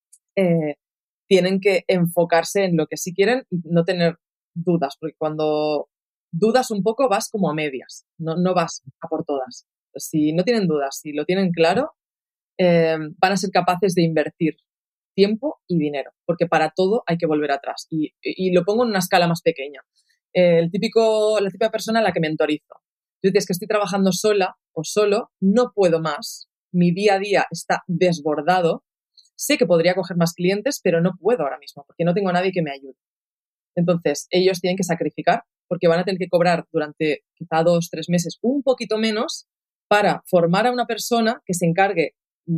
eh, tienen que enfocarse en lo que sí quieren y no tener dudas, porque cuando dudas un poco vas como a medias, no, no vas a por todas. Si no tienen dudas, si lo tienen claro, eh, van a ser capaces de invertir tiempo y dinero, porque para todo hay que volver atrás. Y, y lo pongo en una escala más pequeña. Eh, el típico, la típica persona a la que mentorizo. Yo es que estoy trabajando sola o solo, no puedo más, mi día a día está desbordado, sé que podría coger más clientes, pero no puedo ahora mismo, porque no tengo a nadie que me ayude. Entonces, ellos tienen que sacrificar, porque van a tener que cobrar durante quizá dos, tres meses un poquito menos para formar a una persona que se encargue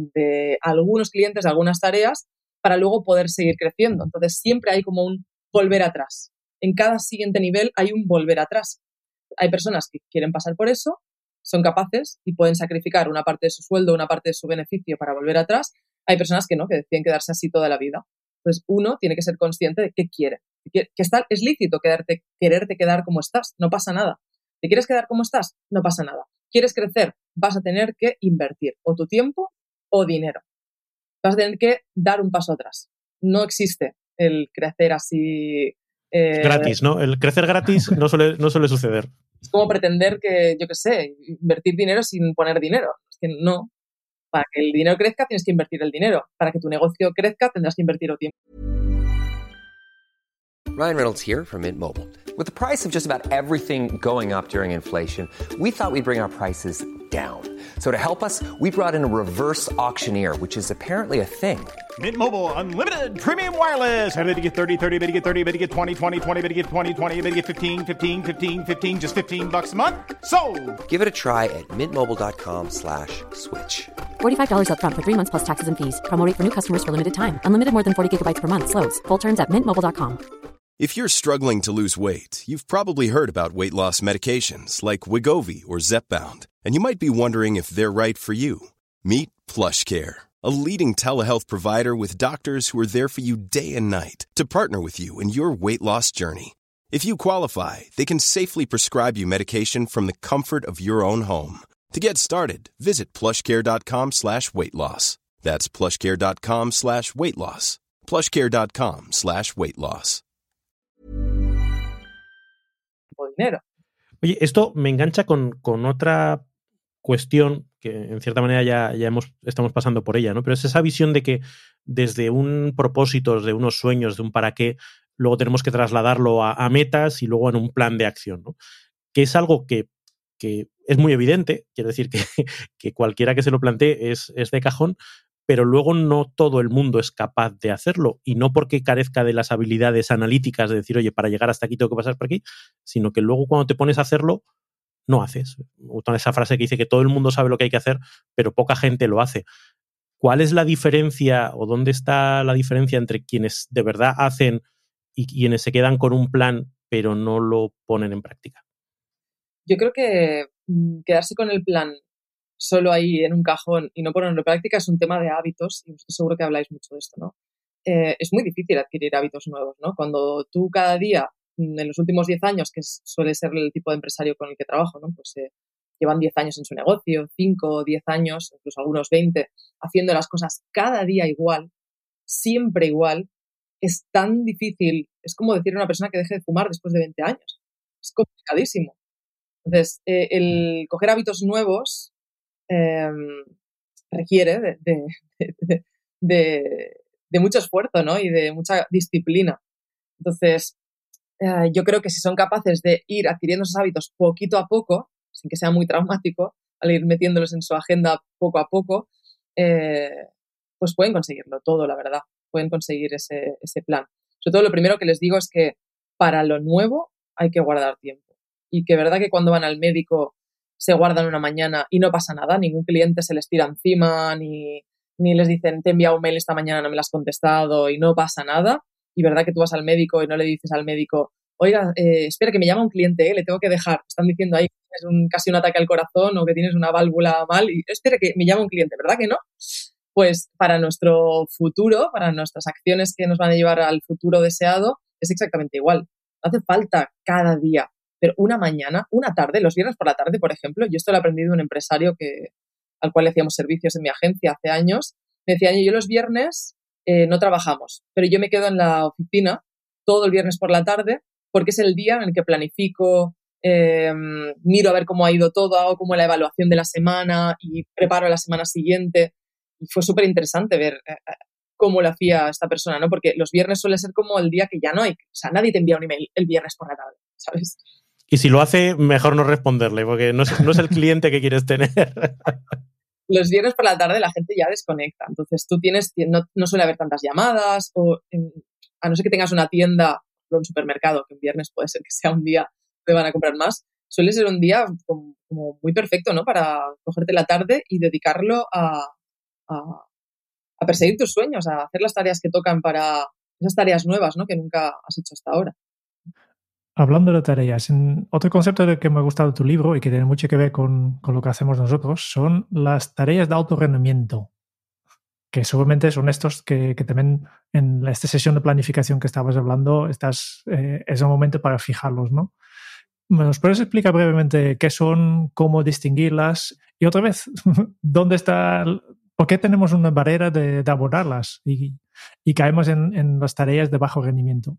de algunos clientes, de algunas tareas, para luego poder seguir creciendo. Entonces, siempre hay como un volver atrás. En cada siguiente nivel hay un volver atrás. Hay personas que quieren pasar por eso, son capaces y pueden sacrificar una parte de su sueldo, una parte de su beneficio para volver atrás. Hay personas que no, que deciden quedarse así toda la vida. Entonces, uno tiene que ser consciente de qué quiere. Que está, es lícito quedarte, quererte quedar como estás, no pasa nada. ¿Te quieres quedar como estás? No pasa nada. ¿Quieres crecer? Vas a tener que invertir o tu tiempo o dinero. Vas a tener que dar un paso atrás. No existe el crecer así... Eh, gratis, ¿no? El crecer gratis no suele, no suele suceder. Es como pretender que, yo qué sé, invertir dinero sin poner dinero. Es que no. Para que el dinero crezca tienes que invertir el dinero. Para que tu negocio crezca tendrás que invertir el tiempo. Ryan Reynolds here from Mint Mobile. With the price of just about everything going up during inflation, we thought we'd bring our prices down. So to help us, we brought in a reverse auctioneer, which is apparently a thing. Mint Mobile Unlimited Premium Wireless. How to get thirty, thirty, how to get thirty, how to get twenty, twenty, twenty, how to get twenty, twenty, how to get fifteen, fifteen, fifteen, fifteen, just fifteen bucks a month? Sold! Give it a try at mintmobile.com slash switch. forty-five dollars up front for three months plus taxes and fees. Promo rate for new customers for limited time. Unlimited more than forty gigabytes per month. Slows full terms at mint mobile dot com. If you're struggling to lose weight, you've probably heard about weight loss medications like Wegovy or Zepbound, and you might be wondering if they're right for you. Meet PlushCare, a leading telehealth provider with doctors who are there for you day and night to partner with you in your weight loss journey. If you qualify, they can safely prescribe you medication from the comfort of your own home. To get started, visit plushcare.com slash weight loss. That's plushcare.com slash weight loss. plushcare.com slash weight loss. Dinero. Oye, esto me engancha con, con otra cuestión que en cierta manera ya, ya hemos, estamos pasando por ella, ¿no? Pero es esa visión de que desde un propósito, de unos sueños, de un para qué, luego tenemos que trasladarlo a, a metas y luego en un plan de acción, ¿no? Que es algo que, que es muy evidente, quiero decir que, que cualquiera que se lo plantee es, es de cajón, pero luego no todo el mundo es capaz de hacerlo, y no porque carezca de las habilidades analíticas de decir, oye, para llegar hasta aquí tengo que pasar por aquí, sino que luego cuando te pones a hacerlo, no haces. Me gusta esa frase que dice que todo el mundo sabe lo que hay que hacer, pero poca gente lo hace. ¿Cuál es la diferencia o dónde está la diferencia entre quienes de verdad hacen y quienes se quedan con un plan pero no lo ponen en práctica? yo creo que mm, quedarse con el plan solo ahí en un cajón y no ponerlo en práctica es un tema de hábitos, y vosotros seguro que habláis mucho de esto, ¿no? Eh, es muy difícil adquirir hábitos nuevos, ¿no? Cuando tú cada día, en los últimos diez años, que suele ser el tipo de empresario con el que trabajo, ¿no? Pues eh, llevan diez años en su negocio, cinco, diez años, incluso algunos veinte, haciendo las cosas cada día igual, siempre igual, es tan difícil, es como decir a una persona que deje de fumar después de veinte años. Es complicadísimo. Entonces, eh, el coger hábitos nuevos eh, requiere de, de, de, de, de mucho esfuerzo, ¿no? Y de mucha disciplina. Entonces, eh, yo creo que si son capaces de ir adquiriendo esos hábitos poquito a poco, sin que sea muy traumático, al ir metiéndolos en su agenda poco a poco, eh, pues pueden conseguirlo todo, la verdad. Pueden conseguir ese, ese plan. Sobre todo, lo primero que les digo es que para lo nuevo hay que guardar tiempo. Y que verdad que cuando van al médico se guardan una mañana y no pasa nada, ningún cliente se les tira encima, ni, ni les dicen, te he enviado un mail esta mañana, no me lo has contestado, y no pasa nada. Y verdad que tú vas al médico y no le dices al médico, oiga, eh, espera que me llama un cliente, eh, le tengo que dejar. Están diciendo ahí que tienes un, casi un ataque al corazón o que tienes una válvula mal y espera que me llama un cliente, ¿verdad que no? Pues para nuestro futuro, para nuestras acciones que nos van a llevar al futuro deseado, es exactamente igual. No hace falta cada día, pero una mañana, una tarde, los viernes por la tarde, por ejemplo, yo esto lo he aprendido de un empresario que, al cual le hacíamos servicios en mi agencia hace años, me decía, yo los viernes eh, no trabajamos, pero yo me quedo en la oficina todo el viernes por la tarde porque es el día en el que planifico, eh, miro a ver cómo ha ido todo, hago como la evaluación de la semana y preparo la semana siguiente. Y fue súper interesante ver eh, cómo lo hacía esta persona, ¿no? Porque los viernes suele ser como el día que ya no hay. O sea, nadie te envía un email el viernes por la tarde, ¿sabes? Y si lo hace, mejor no responderle, porque no es, no es el cliente que quieres tener. Los viernes por la tarde la gente ya desconecta. Entonces tú tienes, no, no suele haber tantas llamadas, o en, a no ser que tengas una tienda o un supermercado, que un viernes puede ser que sea un día que van a comprar más, suele ser un día como, como muy perfecto, ¿no? Para cogerte la tarde y dedicarlo a, a, a perseguir tus sueños, a hacer las tareas que tocan para esas tareas nuevas, ¿no? Que nunca has hecho hasta ahora. Hablando de tareas, otro concepto que me ha gustado de tu libro y que tiene mucho que ver con, con lo que hacemos nosotros son las tareas de alto rendimiento, que seguramente son estos que, que también en esta sesión de planificación que estabas hablando estás, eh, es el momento para fijarlos, ¿no? ¿Nos puedes explicar brevemente qué son, cómo distinguirlas y otra vez, dónde está, por qué tenemos una barrera de, de abordarlas y, y caemos en, en las tareas de bajo rendimiento?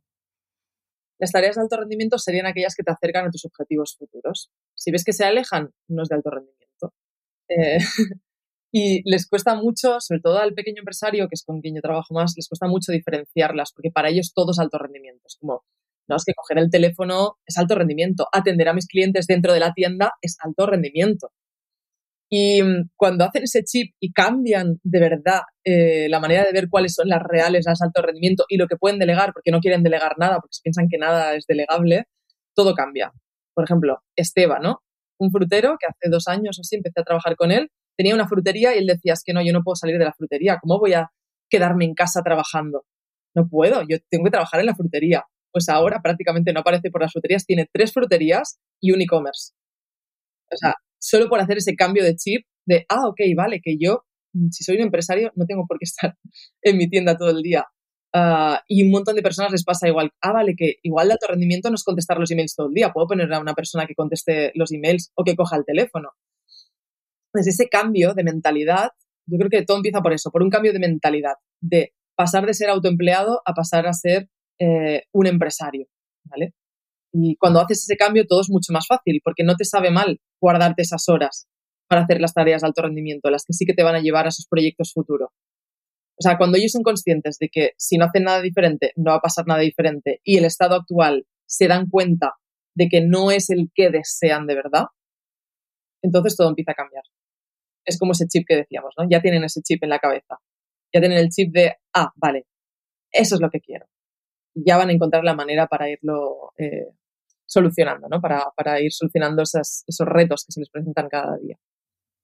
Las tareas de alto rendimiento serían aquellas que te acercan a tus objetivos futuros. Si ves que se alejan, no es de alto rendimiento. Eh, y les cuesta mucho, sobre todo al pequeño empresario, que es con quien yo trabajo más, les cuesta mucho diferenciarlas, porque para ellos todo es alto rendimiento. Es como, no, es que coger el teléfono es alto rendimiento, atender a mis clientes dentro de la tienda es alto rendimiento. Y cuando hacen ese chip y cambian de verdad eh, la manera de ver cuáles son las reales, las de alto rendimiento y lo que pueden delegar, porque no quieren delegar nada, porque piensan que nada es delegable, todo cambia. Por ejemplo, Esteban, ¿no? Un frutero que hace dos años o así empecé a trabajar con él, tenía una frutería y él decía, es que no, yo no puedo salir de la frutería, ¿cómo voy a quedarme en casa trabajando? No puedo, yo tengo que trabajar en la frutería. Pues ahora prácticamente no aparece por las fruterías, tiene tres fruterías y un e-commerce. O sea, solo por hacer ese cambio de chip de, ah, ok, vale, que yo, si soy un empresario, no tengo por qué estar en mi tienda todo el día. Uh, y un montón de personas les pasa igual. Ah, vale, que igual de alto rendimiento no es contestar los emails todo el día. Puedo poner a una persona que conteste los emails o que coja el teléfono. Entonces, ese cambio de mentalidad, yo creo que todo empieza por eso, por un cambio de mentalidad, de pasar de ser autoempleado a pasar a ser eh, un empresario, ¿vale? Y cuando haces ese cambio todo es mucho más fácil porque no te sabe mal guardarte esas horas para hacer las tareas de alto rendimiento, las que sí que te van a llevar a esos proyectos futuros. O sea, cuando ellos son conscientes de que si no hacen nada diferente, no va a pasar nada diferente y el estado actual se dan cuenta de que no es el que desean de verdad, entonces todo empieza a cambiar. Es como ese chip que decíamos, ¿no? Ya tienen ese chip en la cabeza. Ya tienen el chip de, ah, vale, eso es lo que quiero. Y ya van a encontrar la manera para irlo eh, solucionando, ¿no? Para, para ir solucionando esas, esos retos que se les presentan cada día.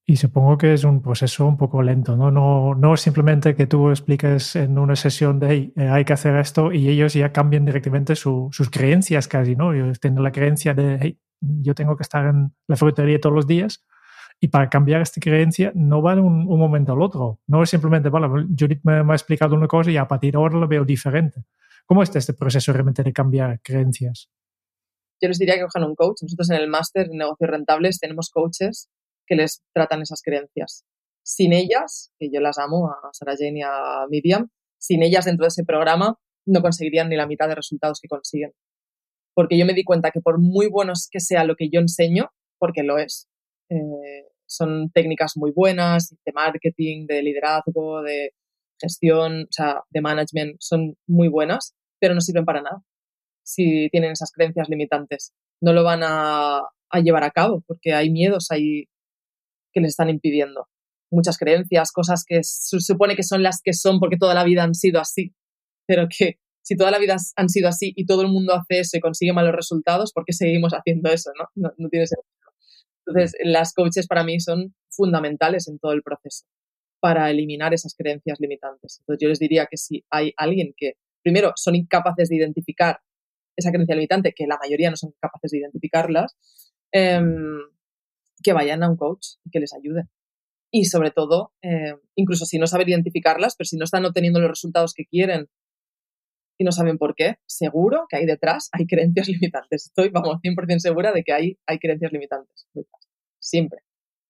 Y supongo que es un proceso un poco lento, ¿no? No, no es simplemente que tú expliques en una sesión de hey, eh, hay que hacer esto y ellos ya cambian directamente su, sus creencias casi, ¿no? Ellos tienen la creencia de hey, yo tengo que estar en la frutería todos los días y para cambiar esta creencia no va de un, un momento al otro. No es simplemente, vale, Judith me, me ha explicado una cosa y a partir de ahora lo veo diferente. ¿Cómo es este proceso realmente de cambiar creencias? Yo les diría que cojan un coach. Nosotros en el máster en negocios rentables tenemos coaches que les tratan esas creencias. Sin ellas, que yo las amo, a Sarah Jane y a Miriam, sin ellas dentro de ese programa no conseguirían ni la mitad de resultados que consiguen. Porque yo me di cuenta que por muy buenos que sea lo que yo enseño, porque lo es, eh, son técnicas muy buenas de marketing, de liderazgo, de gestión, o sea, de management, son muy buenas, pero no sirven para nada si tienen esas creencias limitantes. No lo van a, a llevar a cabo porque hay miedos ahí que les están impidiendo. Muchas creencias, cosas que se supone que son las que son porque toda la vida han sido así, pero que si toda la vida han sido así y todo el mundo hace eso y consigue malos resultados, ¿por qué seguimos haciendo eso? No, no, no tiene sentido. Entonces, las coaches para mí son fundamentales en todo el proceso para eliminar esas creencias limitantes. Entonces, yo les diría que si hay alguien que, primero, son incapaces de identificar esa creencia limitante, que la mayoría no son capaces de identificarlas, eh, que vayan a un coach y que les ayude. Y sobre todo, eh, incluso si no saben identificarlas, pero si no están obteniendo los resultados que quieren y no saben por qué, seguro que ahí detrás hay creencias limitantes. Estoy, vamos, cien por ciento segura de que hay, hay creencias limitantes detrás. Siempre.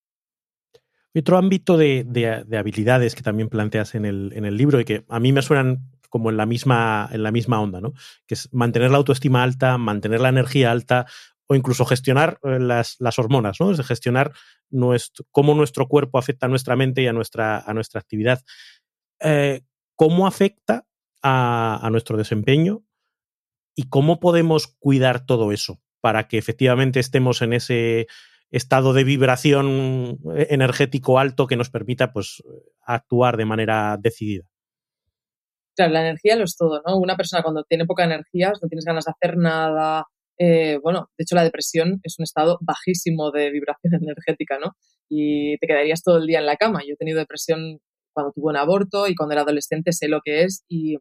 Otro ámbito de, de, de habilidades que también planteas en el, en el libro y que a mí me suenan como en la misma, en la misma onda, ¿no? Que es mantener la autoestima alta, mantener la energía alta o incluso gestionar las, las hormonas, ¿no? Es de gestionar nuestro, cómo nuestro cuerpo afecta a nuestra mente y a nuestra, a nuestra actividad. Eh, ¿Cómo afecta a, a nuestro desempeño y cómo podemos cuidar todo eso para que efectivamente estemos en ese estado de vibración energético alto que nos permita, pues, actuar de manera decidida? Claro, la energía lo es todo, ¿no? Una persona cuando tiene poca energía, no tienes ganas de hacer nada. Eh, bueno, de hecho la depresión es un estado bajísimo de vibración energética, ¿no? Y te quedarías todo el día en la cama. Yo he tenido depresión cuando tuve un aborto y cuando era adolescente sé lo que es y,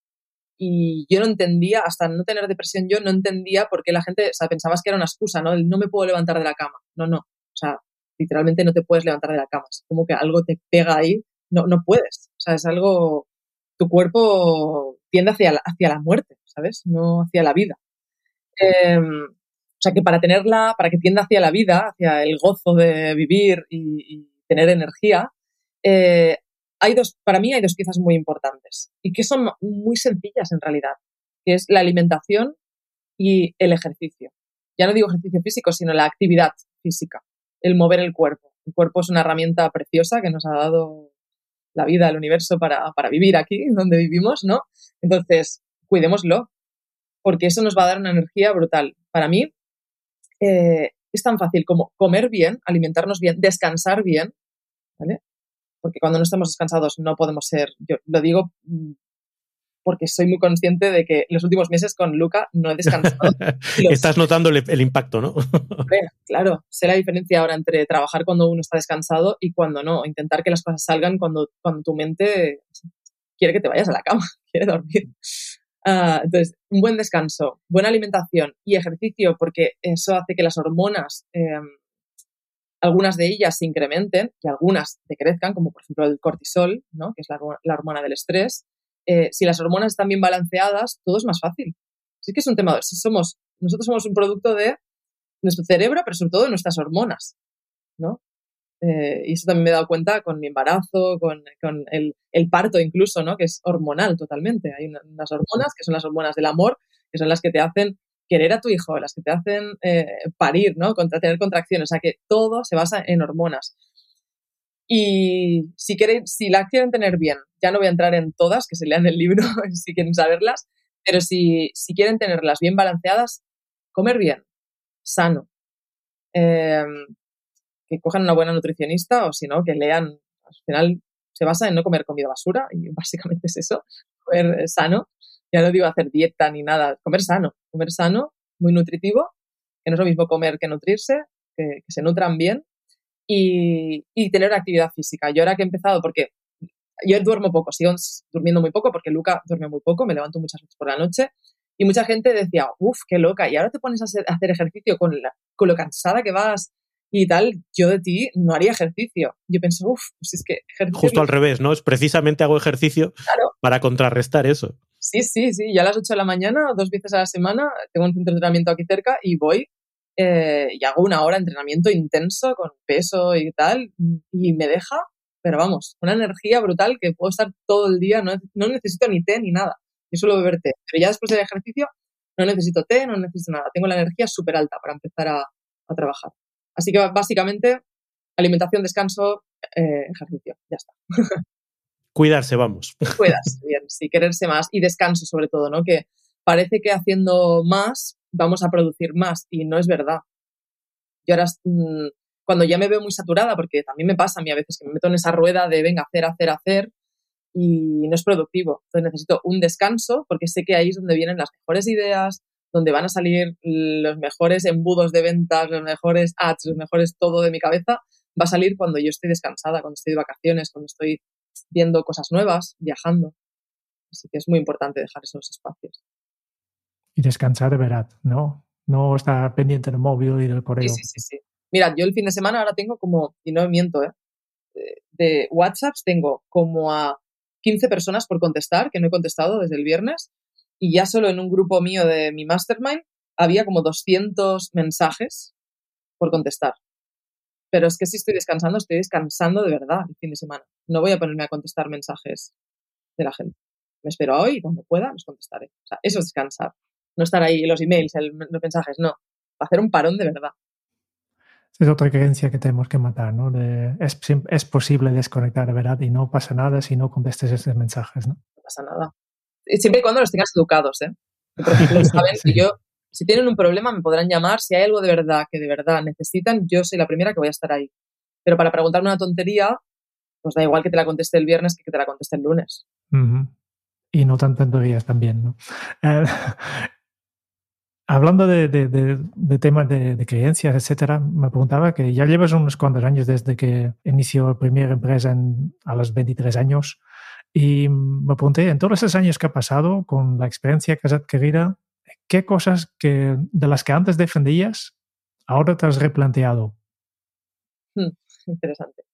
y yo no entendía, hasta no tener depresión yo no entendía por qué la gente, o sea, pensabas que era una excusa, ¿no? El no me puedo levantar de la cama. No, no. O sea, literalmente no te puedes levantar de la cama. Es como que algo te pega ahí. No, no puedes. O sea, es algo... Tu cuerpo tiende hacia la, hacia la muerte, ¿sabes? No hacia la vida. Eh, o sea, que para tenerla, para que tienda hacia la vida, hacia el gozo de vivir y, y tener energía, eh, hay dos, para mí hay dos piezas muy importantes y que son muy sencillas en realidad, que es la alimentación y el ejercicio. Ya no digo ejercicio físico, sino la actividad física, el mover el cuerpo. El cuerpo es una herramienta preciosa que nos ha dado la vida, el universo para, para vivir aquí, donde vivimos, ¿no? Entonces, cuidémoslo, porque eso nos va a dar una energía brutal. Para mí, eh, es tan fácil como comer bien, alimentarnos bien, descansar bien, ¿vale? Porque cuando no estamos descansados no podemos ser, yo lo digo porque soy muy consciente de que los últimos meses con Luca no he descansado. Los... Estás notando el, el impacto, ¿no? Bueno, claro, sé la diferencia ahora entre trabajar cuando uno está descansado y cuando no. Intentar que las cosas salgan cuando, cuando tu mente quiere que te vayas a la cama, quiere dormir. Uh, entonces, un buen descanso, buena alimentación y ejercicio, porque eso hace que las hormonas, eh, algunas de ellas se incrementen y algunas decrezcan, como por ejemplo el cortisol, ¿no? Que es la, la hormona del estrés. Eh, si las hormonas están bien balanceadas, todo es más fácil. Así que es un tema, somos, nosotros somos un producto de nuestro cerebro, pero sobre todo de nuestras hormonas, ¿no? Eh, y eso también me he dado cuenta con mi embarazo, con, con el, el parto incluso, ¿no? Que es hormonal totalmente. Hay una, unas hormonas que son las hormonas del amor, que son las que te hacen querer a tu hijo, las que te hacen eh, parir, ¿no? Contra, tener contracciones. O sea, que todo se basa en hormonas. Y si, quieren, si la quieren tener bien, ya no voy a entrar en todas, que se lean el libro si quieren saberlas, pero si, si quieren tenerlas bien balanceadas, comer bien, sano. Eh, que cojan una buena nutricionista o si no, que lean. Al final se basa en no comer comida basura y básicamente es eso, comer sano. Ya no digo hacer dieta ni nada, comer sano, comer sano, muy nutritivo, que no es lo mismo comer que nutrirse, que, que se nutran bien y, y tener actividad física. Yo ahora que he empezado, porque yo duermo poco, sigo durmiendo muy poco porque Luca duerme muy poco, me levanto muchas veces por la noche y mucha gente decía, uff, qué loca, y ahora te pones a hacer, a hacer ejercicio con, la, con lo cansada que vas y tal, yo de ti no haría ejercicio. Yo pienso, uff, pues es que ejercicio... Justo al revés, ¿no? Es precisamente hago ejercicio claro. Para contrarrestar eso. Sí, sí, sí, ya a las ocho de la mañana, dos veces a la semana, tengo un centro de entrenamiento aquí cerca y voy eh, y hago una hora de entrenamiento intenso con peso y tal y me deja... Pero vamos, una energía brutal que puedo estar todo el día, no, no necesito ni té ni nada. Yo suelo beber té, pero ya después del ejercicio no necesito té, no necesito nada. Tengo la energía súper alta para empezar a, a trabajar. Así que básicamente, alimentación, descanso, eh, ejercicio, ya está. Cuidarse, vamos. Cuidarse, bien, sí, quererse más y descanso sobre todo, ¿no? Que parece que haciendo más vamos a producir más y no es verdad. Yo ahora... Mmm, cuando ya me veo muy saturada, porque también me pasa a mí a veces que me meto en esa rueda de venga, hacer, hacer, hacer y no es productivo. Entonces necesito un descanso porque sé que ahí es donde vienen las mejores ideas, donde van a salir los mejores embudos de ventas, los mejores ads, los mejores todo de mi cabeza. Va a salir cuando yo estoy descansada, cuando estoy de vacaciones, cuando estoy viendo cosas nuevas, viajando. Así que es muy importante dejar esos espacios. Y descansar de verdad, ¿no? No estar pendiente del móvil y del correo. Sí, sí, sí, sí. Mirad, yo el fin de semana ahora tengo como, y no miento, ¿eh? de WhatsApps tengo como a quince personas por contestar, que no he contestado desde el viernes, y ya solo en un grupo mío de mi mastermind había como doscientos mensajes por contestar. Pero es que si estoy descansando, estoy descansando de verdad el fin de semana. No voy a ponerme a contestar mensajes de la gente. Me espero a hoy y cuando pueda los contestaré. O sea, eso es descansar. No estar ahí los emails, el, los mensajes, no. Hacer un parón de verdad. Es otra creencia que tenemos que matar, ¿no? De, es, es posible desconectar de verdad y no pasa nada si no contestes esos mensajes, ¿no? No pasa nada. Siempre y cuando los tengas educados, ¿eh? Que, por ejemplo, saben sí. que yo, si tienen un problema, me podrán llamar. Si hay algo de verdad que de verdad necesitan, yo soy la primera que voy a estar ahí. Pero para preguntarme una tontería, pues da igual que te la conteste el viernes que que te la conteste el lunes. Uh-huh. Y no tan tonterías también, ¿no? Eh, Hablando de, de, de, de temas de, de creencias, etcétera, me preguntaba que ya llevas unos cuantos años desde que inició la primera empresa en, a los veintitrés años y me pregunté, en todos esos años que ha pasado, con la experiencia que has adquirido, ¿qué cosas que, de las que antes defendías ahora te has replanteado? Hmm, interesante.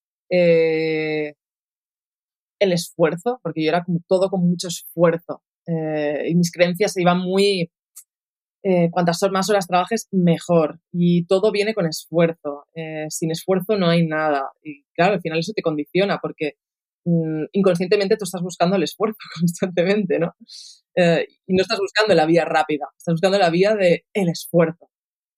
Eh, el esfuerzo, porque yo era como todo con mucho esfuerzo eh, y mis creencias se iban muy... Eh, cuantas más horas trabajes, mejor. Y todo viene con esfuerzo. Eh, sin esfuerzo no hay nada. Y claro, al final eso te condiciona porque mmm, inconscientemente tú estás buscando el esfuerzo constantemente, ¿no? Eh, y no estás buscando la vía rápida, estás buscando la vía del esfuerzo.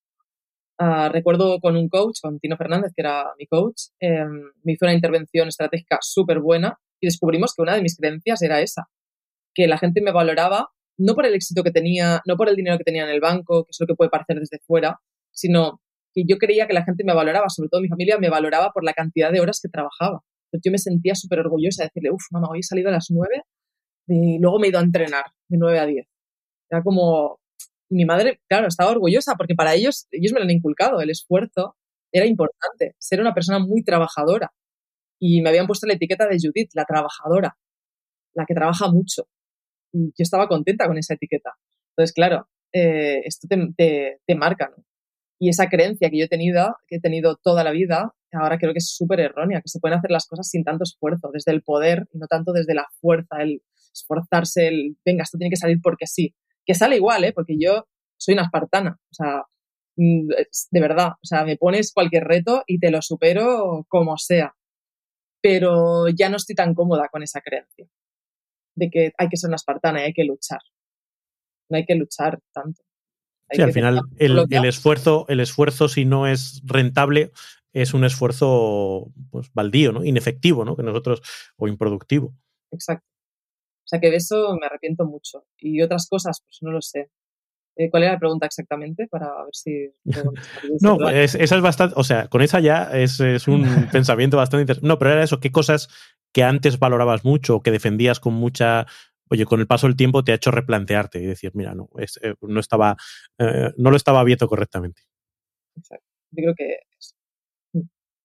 Uh, recuerdo con un coach, con Tino Fernández, que era mi coach, eh, me hizo una intervención estratégica súper buena y descubrimos que una de mis creencias era esa, que la gente me valoraba no por el éxito que tenía, no por el dinero que tenía en el banco, que es lo que puede parecer desde fuera, sino que yo creía que la gente me valoraba, sobre todo mi familia me valoraba por la cantidad de horas que trabajaba. Entonces yo me sentía súper orgullosa de decirle, uff, mamá, hoy he salido a las nueve y luego me he ido a entrenar de nueve a diez. Era como... Y mi madre, claro, estaba orgullosa porque para ellos, ellos me lo han inculcado, el esfuerzo era importante, ser una persona muy trabajadora. Y me habían puesto la etiqueta de Judith, la trabajadora, la que trabaja mucho. Y yo estaba contenta con esa etiqueta. Entonces, claro, eh, esto te, te, te marca, ¿no? Y esa creencia que yo he tenido, que he tenido toda la vida, ahora creo que es súper errónea, que se pueden hacer las cosas sin tanto esfuerzo, desde el poder y no tanto desde la fuerza, el esforzarse, el, venga, esto tiene que salir porque sí. Que sale igual, ¿eh? Porque yo soy una espartana, o sea, de verdad, o sea, me pones cualquier reto y te lo supero como sea. Pero ya no estoy tan cómoda con esa creencia de que hay que ser una espartana y hay que luchar. No hay que luchar tanto. Hay sí, que al final el, el, esfuerzo, el esfuerzo, si no es rentable, es un esfuerzo pues, baldío, ¿no? Inefectivo, ¿no? Que nosotros, o improductivo. Exacto. O sea, que de eso me arrepiento mucho. Y otras cosas, pues no lo sé. Eh, ¿Cuál era la pregunta exactamente? Para ver si... no, pues esa es bastante... O sea, con esa ya es, es un pensamiento bastante interesante. No, pero era eso, ¿qué cosas que antes valorabas mucho o que defendías con mucha... Oye, con el paso del tiempo te ha hecho replantearte y decir, mira, no, es, eh, no estaba eh, no lo estaba viendo correctamente. Exacto. Yo creo que es.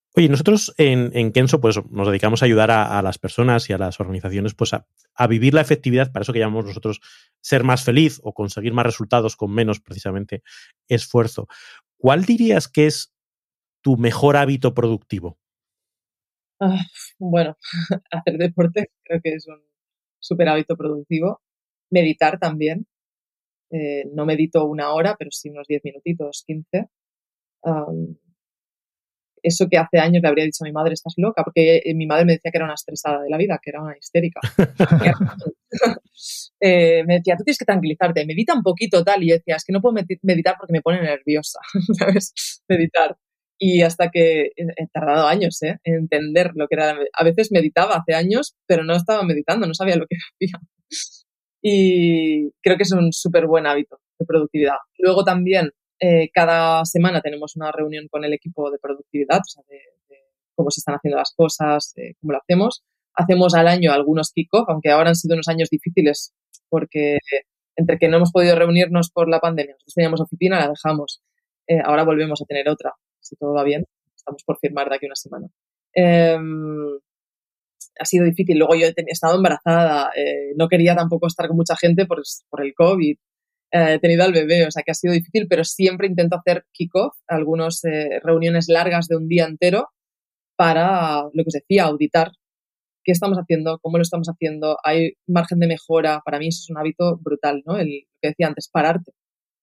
Oye, nosotros en, en Kenso pues, nos dedicamos a ayudar a, a las personas y a las organizaciones pues, a, a vivir la efectividad, para eso que llamamos nosotros ser más feliz o conseguir más resultados con menos, precisamente, esfuerzo. ¿Cuál dirías que es tu mejor hábito productivo? Uh, bueno, hacer deporte creo que es un súper hábito productivo. Meditar también. Eh, no medito una hora, pero sí unos diez minutitos, quince. Um, eso que hace años le habría dicho a mi madre, estás loca, porque mi madre me decía que era una estresada de la vida, que era una histérica. eh, me decía, tú tienes que tranquilizarte, medita un poquito, tal, y yo decía, es que no puedo meditar porque me pone nerviosa, ¿sabes? Meditar. Y hasta que he tardado años, ¿eh? En entender lo que era. A veces meditaba hace años, pero no estaba meditando, no sabía lo que hacía. Y creo que es un súper buen hábito de productividad. Luego también, eh, cada semana tenemos una reunión con el equipo de productividad, o sea, de, de cómo se están haciendo las cosas, de cómo lo hacemos. Hacemos al año algunos kick-off, aunque ahora han sido unos años difíciles porque entre que no hemos podido reunirnos por la pandemia, nosotros teníamos oficina, la dejamos. Eh, ahora volvemos a tener otra, si todo va bien. Estamos por firmar de aquí una semana. Eh, ha sido difícil. Luego yo he, ten- he estado embarazada, eh, no quería tampoco estar con mucha gente por, por el COVID. Eh, he tenido al bebé, o sea que ha sido difícil, pero siempre intento hacer kick-off, algunas eh, reuniones largas de un día entero para, lo que os decía, auditar qué estamos haciendo, cómo lo estamos haciendo, hay margen de mejora. Para mí eso es un hábito brutal, ¿no? El lo que decía antes, pararte.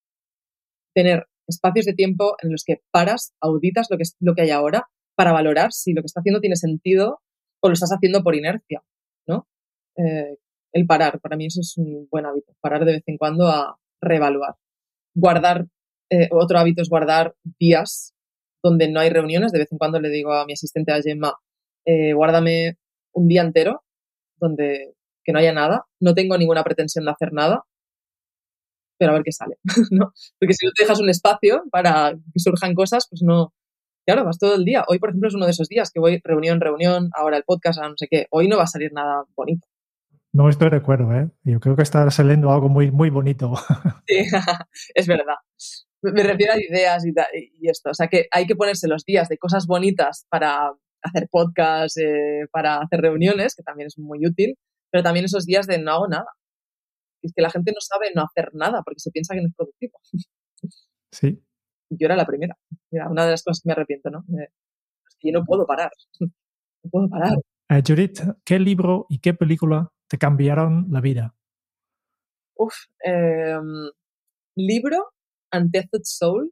Tener espacios de tiempo en los que paras, auditas lo que, es, lo que hay ahora para valorar si lo que estás haciendo tiene sentido o lo estás haciendo por inercia, ¿no? Eh, el parar, para mí eso es un buen hábito, parar de vez en cuando a reevaluar. Guardar, eh, otro hábito es guardar días donde no hay reuniones. De vez en cuando le digo a mi asistente, a Gemma, eh, guárdame un día entero donde que no haya nada, no tengo ninguna pretensión de hacer nada, pero a ver qué sale, ¿no? Porque si no te dejas un espacio para que surjan cosas, pues no, claro, vas todo el día. Hoy, por ejemplo, es uno de esos días que voy reunión, reunión, ahora el podcast, ahora no sé qué. Hoy no va a salir nada bonito. No estoy de acuerdo, ¿eh? Yo creo que está saliendo algo muy, muy bonito. Sí, es verdad. Me refiero a ideas y, y esto. O sea, que hay que ponerse los días de cosas bonitas para hacer podcast, eh, para hacer reuniones, que también es muy útil, pero también esos días de no hago nada. Es que la gente no sabe no hacer nada porque se piensa que no es productivo. Sí. Yo era la primera. Mira, una de las cosas que me arrepiento, ¿no? Eh, es que yo no puedo parar. No puedo parar. Uh, Judith, ¿qué libro y qué película te cambiaron la vida? Uf, eh, libro, Untethered Soul,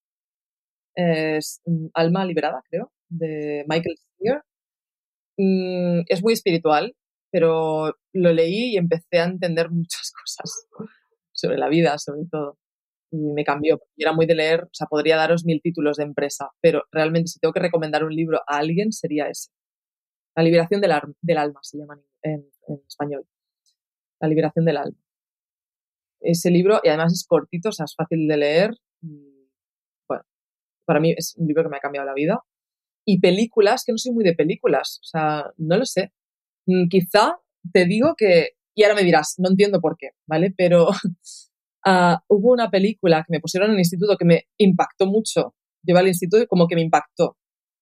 es um, Alma Liberada, creo, de Michael Singer. Mm, es muy espiritual, pero lo leí y empecé a entender muchas cosas sobre la vida, sobre todo. Y me cambió. Yo era muy de leer, o sea, podría daros mil títulos de empresa, pero realmente si tengo que recomendar un libro a alguien sería ese. La liberación del, ar- del alma, se llama en, en español. La liberación del alma. Ese libro, y además es cortito, o sea, es fácil de leer. Y, bueno, para mí es un libro que me ha cambiado la vida. Y películas, que no soy muy de películas, o sea, no lo sé. Mm, quizá te digo que, y ahora me dirás, no entiendo por qué, ¿vale? Pero uh, hubo una película que me pusieron en el instituto que me impactó mucho. Llevé al instituto y como que me impactó.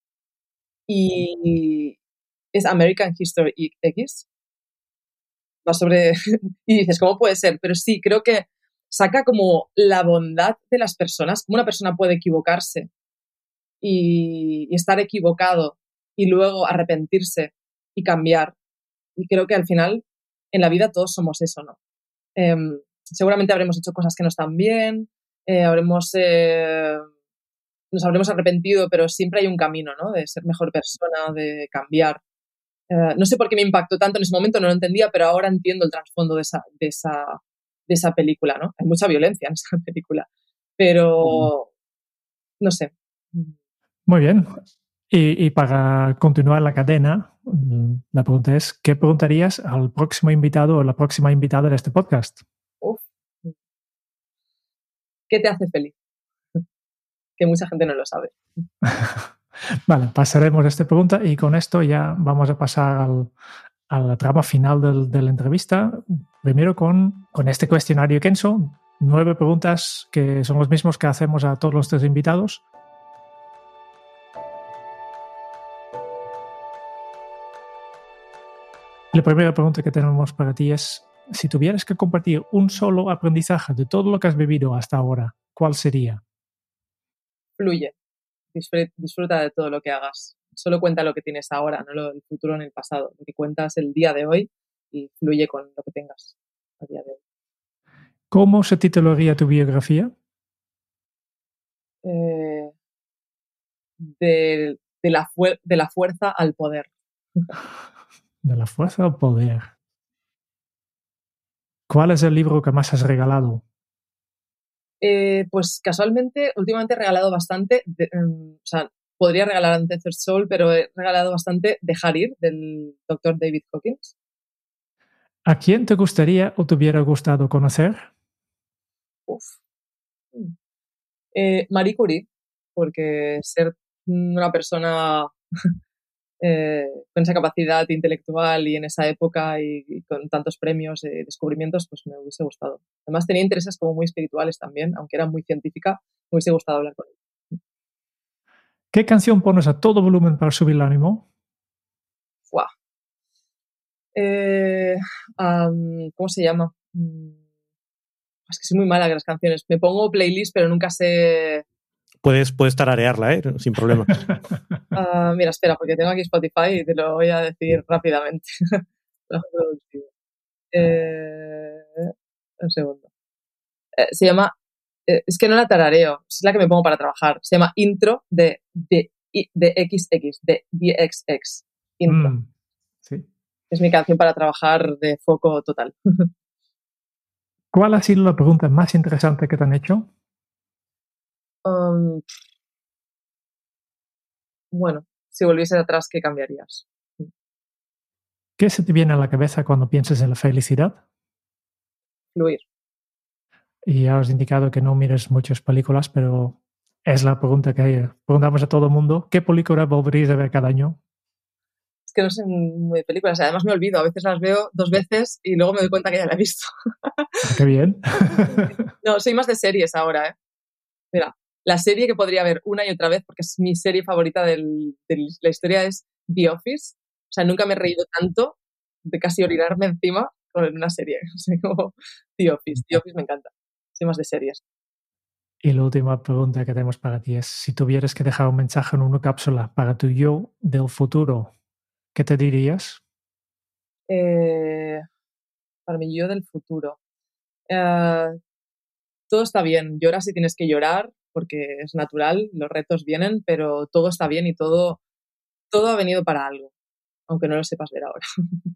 Y es American History X. Va sobre... y dices, ¿cómo puede ser? Pero sí, creo que saca como la bondad de las personas, cómo una persona puede equivocarse y, y estar equivocado y luego arrepentirse y cambiar. Y creo que al final en la vida todos somos eso, ¿no? Eh, seguramente habremos hecho cosas que no están bien, eh, habremos, eh, nos habremos arrepentido, pero siempre hay un camino, ¿no? De ser mejor persona, de cambiar. Uh, no sé por qué me impactó tanto en ese momento, no lo entendía, pero ahora entiendo el trasfondo de esa, de esa, de esa película, ¿no? Hay mucha violencia en esa película, pero no sé. Muy bien. Y, y para continuar la cadena, la pregunta es, ¿qué preguntarías al próximo invitado o la próxima invitada de este podcast? Uf. ¿Qué te hace feliz? Que mucha gente no lo sabe. Vale, pasaremos a esta pregunta y con esto ya vamos a pasar al, a la trama final del, de la entrevista. Primero con, con este cuestionario Kenso, nueve preguntas que son los mismos que hacemos a todos los tres invitados. La primera pregunta que tenemos para ti es, si tuvieras que compartir un solo aprendizaje de todo lo que has vivido hasta ahora, ¿cuál sería? Fluye. Disfruta de todo lo que hagas. Solo cuenta lo que tienes ahora, no el futuro ni el pasado. Lo que cuentas el día de hoy y fluye con lo que tengas a día de hoy. ¿Cómo se titularía tu biografía? Eh, de, de, la fu- de la fuerza al poder. De la fuerza al poder. ¿Cuál es el libro que más has regalado? Eh, pues casualmente, últimamente he regalado bastante, de, um, o sea, podría regalar Untethered Soul, pero he regalado bastante Dejar ir, del doctor David Hawkins. ¿A quién te gustaría o te hubiera gustado conocer? Uf. Eh, Marie Curie, porque ser una persona eh, con esa capacidad intelectual y en esa época y, y con tantos premios y descubrimientos, pues me hubiese gustado. Además tenía intereses como muy espirituales también, aunque era muy científica, me hubiese gustado hablar con él. ¿Qué canción pones a todo volumen para subir el ánimo? Wow. Eh, um, ¿Cómo se llama? Es que soy muy mala con las canciones. Me pongo playlist, pero nunca sé... Puedes, puedes tararearla, ¿eh? Sin problema. uh, mira, espera, porque tengo aquí Spotify y te lo voy a decir rápidamente. eh, un segundo. Eh, se llama... Eh, es que no la tarareo, es la que me pongo para trabajar. Se llama Intro de, de, de X X, de D X X. Intro. Mm, sí. Es mi canción para trabajar de foco total. ¿Cuál ha sido la pregunta más interesante que te han hecho? Um, bueno, si volvieses atrás, ¿qué cambiarías? ¿Qué se te viene a la cabeza cuando piensas en la felicidad? Fluir. Y ya has indicado que no mires muchas películas, pero es la pregunta que preguntamos a todo el mundo. ¿Qué película volverías a ver cada año? Es que no sé muy de películas. Además me olvido. A veces las veo dos veces y luego me doy cuenta que ya la he visto. Ah, qué bien. No, soy más de series ahora, ¿eh? Mira, la serie que podría ver una y otra vez, porque es mi serie favorita de la historia, es The Office. O sea, nunca me he reído tanto de casi orinarme encima con una serie. O sea, como The Office. The Office me encanta. Soy más de series. Y la última pregunta que tenemos para ti es, si tuvieras que dejar un mensaje en una cápsula para tu yo del futuro, ¿qué te dirías? Eh, para mi yo del futuro. Eh, todo está bien. Llora si tienes que llorar, porque es natural, los retos vienen, pero todo está bien y todo, todo ha venido para algo, aunque no lo sepas ver ahora.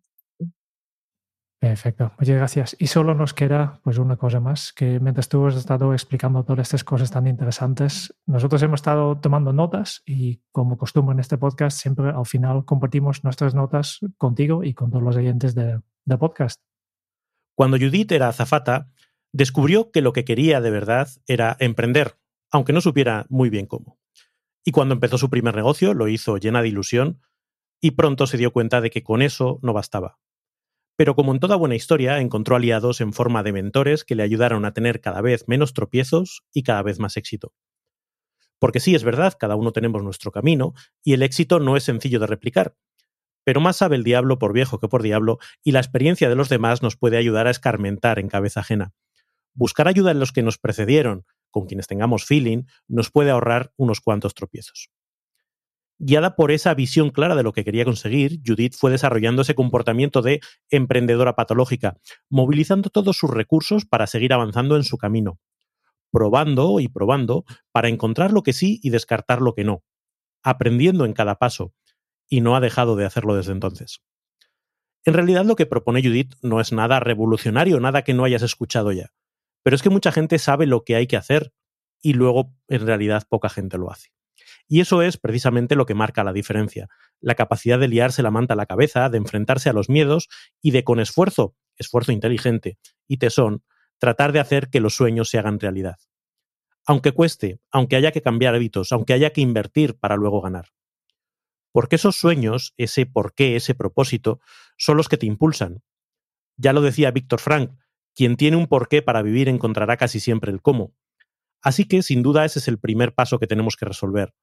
Perfecto, muchas gracias. Y solo nos queda pues una cosa más, que mientras tú has estado explicando todas estas cosas tan interesantes, nosotros hemos estado tomando notas y como costumbre en este podcast, siempre al final compartimos nuestras notas contigo y con todos los oyentes de, de podcast. Cuando Judith era azafata, descubrió que lo que quería de verdad era emprender, aunque no supiera muy bien cómo. Y cuando empezó su primer negocio, lo hizo llena de ilusión y pronto se dio cuenta de que con eso no bastaba. Pero como en toda buena historia, encontró aliados en forma de mentores que le ayudaron a tener cada vez menos tropiezos y cada vez más éxito. Porque sí, es verdad, cada uno tenemos nuestro camino y el éxito no es sencillo de replicar. Pero más sabe el diablo por viejo que por diablo y la experiencia de los demás nos puede ayudar a escarmentar en cabeza ajena. Buscar ayuda en los que nos precedieron, con quienes tengamos feeling, nos puede ahorrar unos cuantos tropiezos. Guiada por esa visión clara de lo que quería conseguir, Judith fue desarrollando ese comportamiento de emprendedora patológica, movilizando todos sus recursos para seguir avanzando en su camino, probando y probando para encontrar lo que sí y descartar lo que no, aprendiendo en cada paso, y no ha dejado de hacerlo desde entonces. En realidad lo que propone Judith no es nada revolucionario, nada que no hayas escuchado ya, pero es que mucha gente sabe lo que hay que hacer y luego en realidad poca gente lo hace. Y eso es precisamente lo que marca la diferencia, la capacidad de liarse la manta a la cabeza, de enfrentarse a los miedos y de con esfuerzo, esfuerzo inteligente y tesón, tratar de hacer que los sueños se hagan realidad. Aunque cueste, aunque haya que cambiar hábitos, aunque haya que invertir para luego ganar. Porque esos sueños, ese porqué, ese propósito, son los que te impulsan. Ya lo decía Víctor Frank, quien tiene un porqué para vivir encontrará casi siempre el cómo. Así que, sin duda, ese es el primer paso que tenemos que resolver.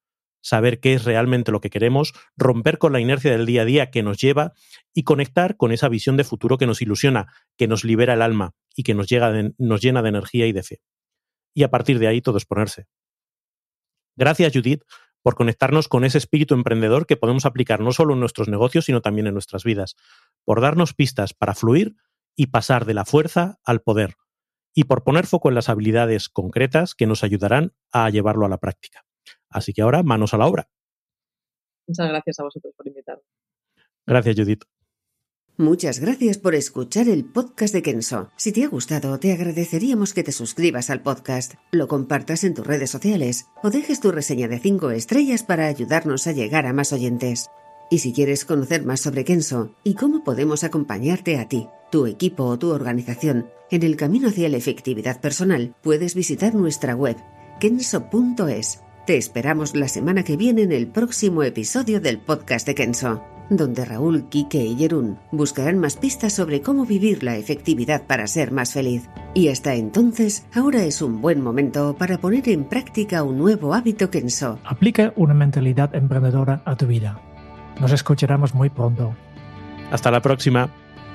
saber qué es realmente lo que queremos, romper con la inercia del día a día que nos lleva y conectar con esa visión de futuro que nos ilusiona, que nos libera el alma y que nos, llega de, nos llena de energía y de fe. Y a partir de ahí todo es ponerse. Gracias, Judith, por conectarnos con ese espíritu emprendedor que podemos aplicar no solo en nuestros negocios, sino también en nuestras vidas, por darnos pistas para fluir y pasar de la fuerza al poder, y por poner foco en las habilidades concretas que nos ayudarán a llevarlo a la práctica. Así que ahora, manos a la obra. Muchas gracias a vosotros por invitarme. Gracias, Judith. Muchas gracias por escuchar el podcast de Kenso. Si te ha gustado, te agradeceríamos que te suscribas al podcast, lo compartas en tus redes sociales o dejes tu reseña de cinco estrellas para ayudarnos a llegar a más oyentes. Y si quieres conocer más sobre Kenso y cómo podemos acompañarte a ti, tu equipo o tu organización en el camino hacia la efectividad personal, puedes visitar nuestra web kenso punto es. Te esperamos la semana que viene en el próximo episodio del podcast de Kenso, donde Raúl, Quique y Jerún buscarán más pistas sobre cómo vivir la efectividad para ser más feliz. Y hasta entonces, ahora es un buen momento para poner en práctica un nuevo hábito Kenso. Aplica una mentalidad emprendedora a tu vida. Nos escucharemos muy pronto. Hasta la próxima.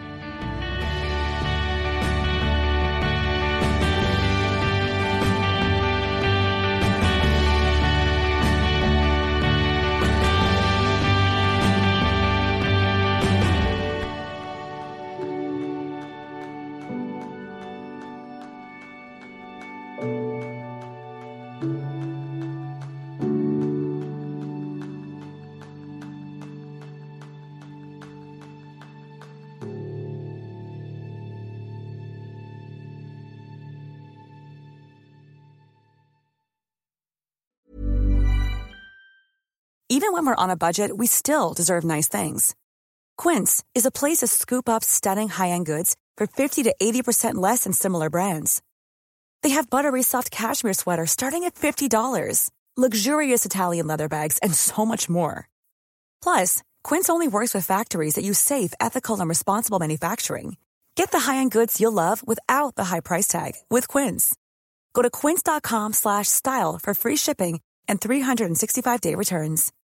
Even when we're on a budget, we still deserve nice things. Quince is a place to scoop up stunning high-end goods for fifty to eighty percent less than similar brands. They have buttery soft cashmere sweaters starting at fifty dollars, luxurious Italian leather bags, and so much more. Plus, Quince only works with factories that use safe, ethical, and responsible manufacturing. Get the high-end goods you'll love without the high price tag with Quince. Go to quince dot com slash style for free shipping and three sixty-five day returns.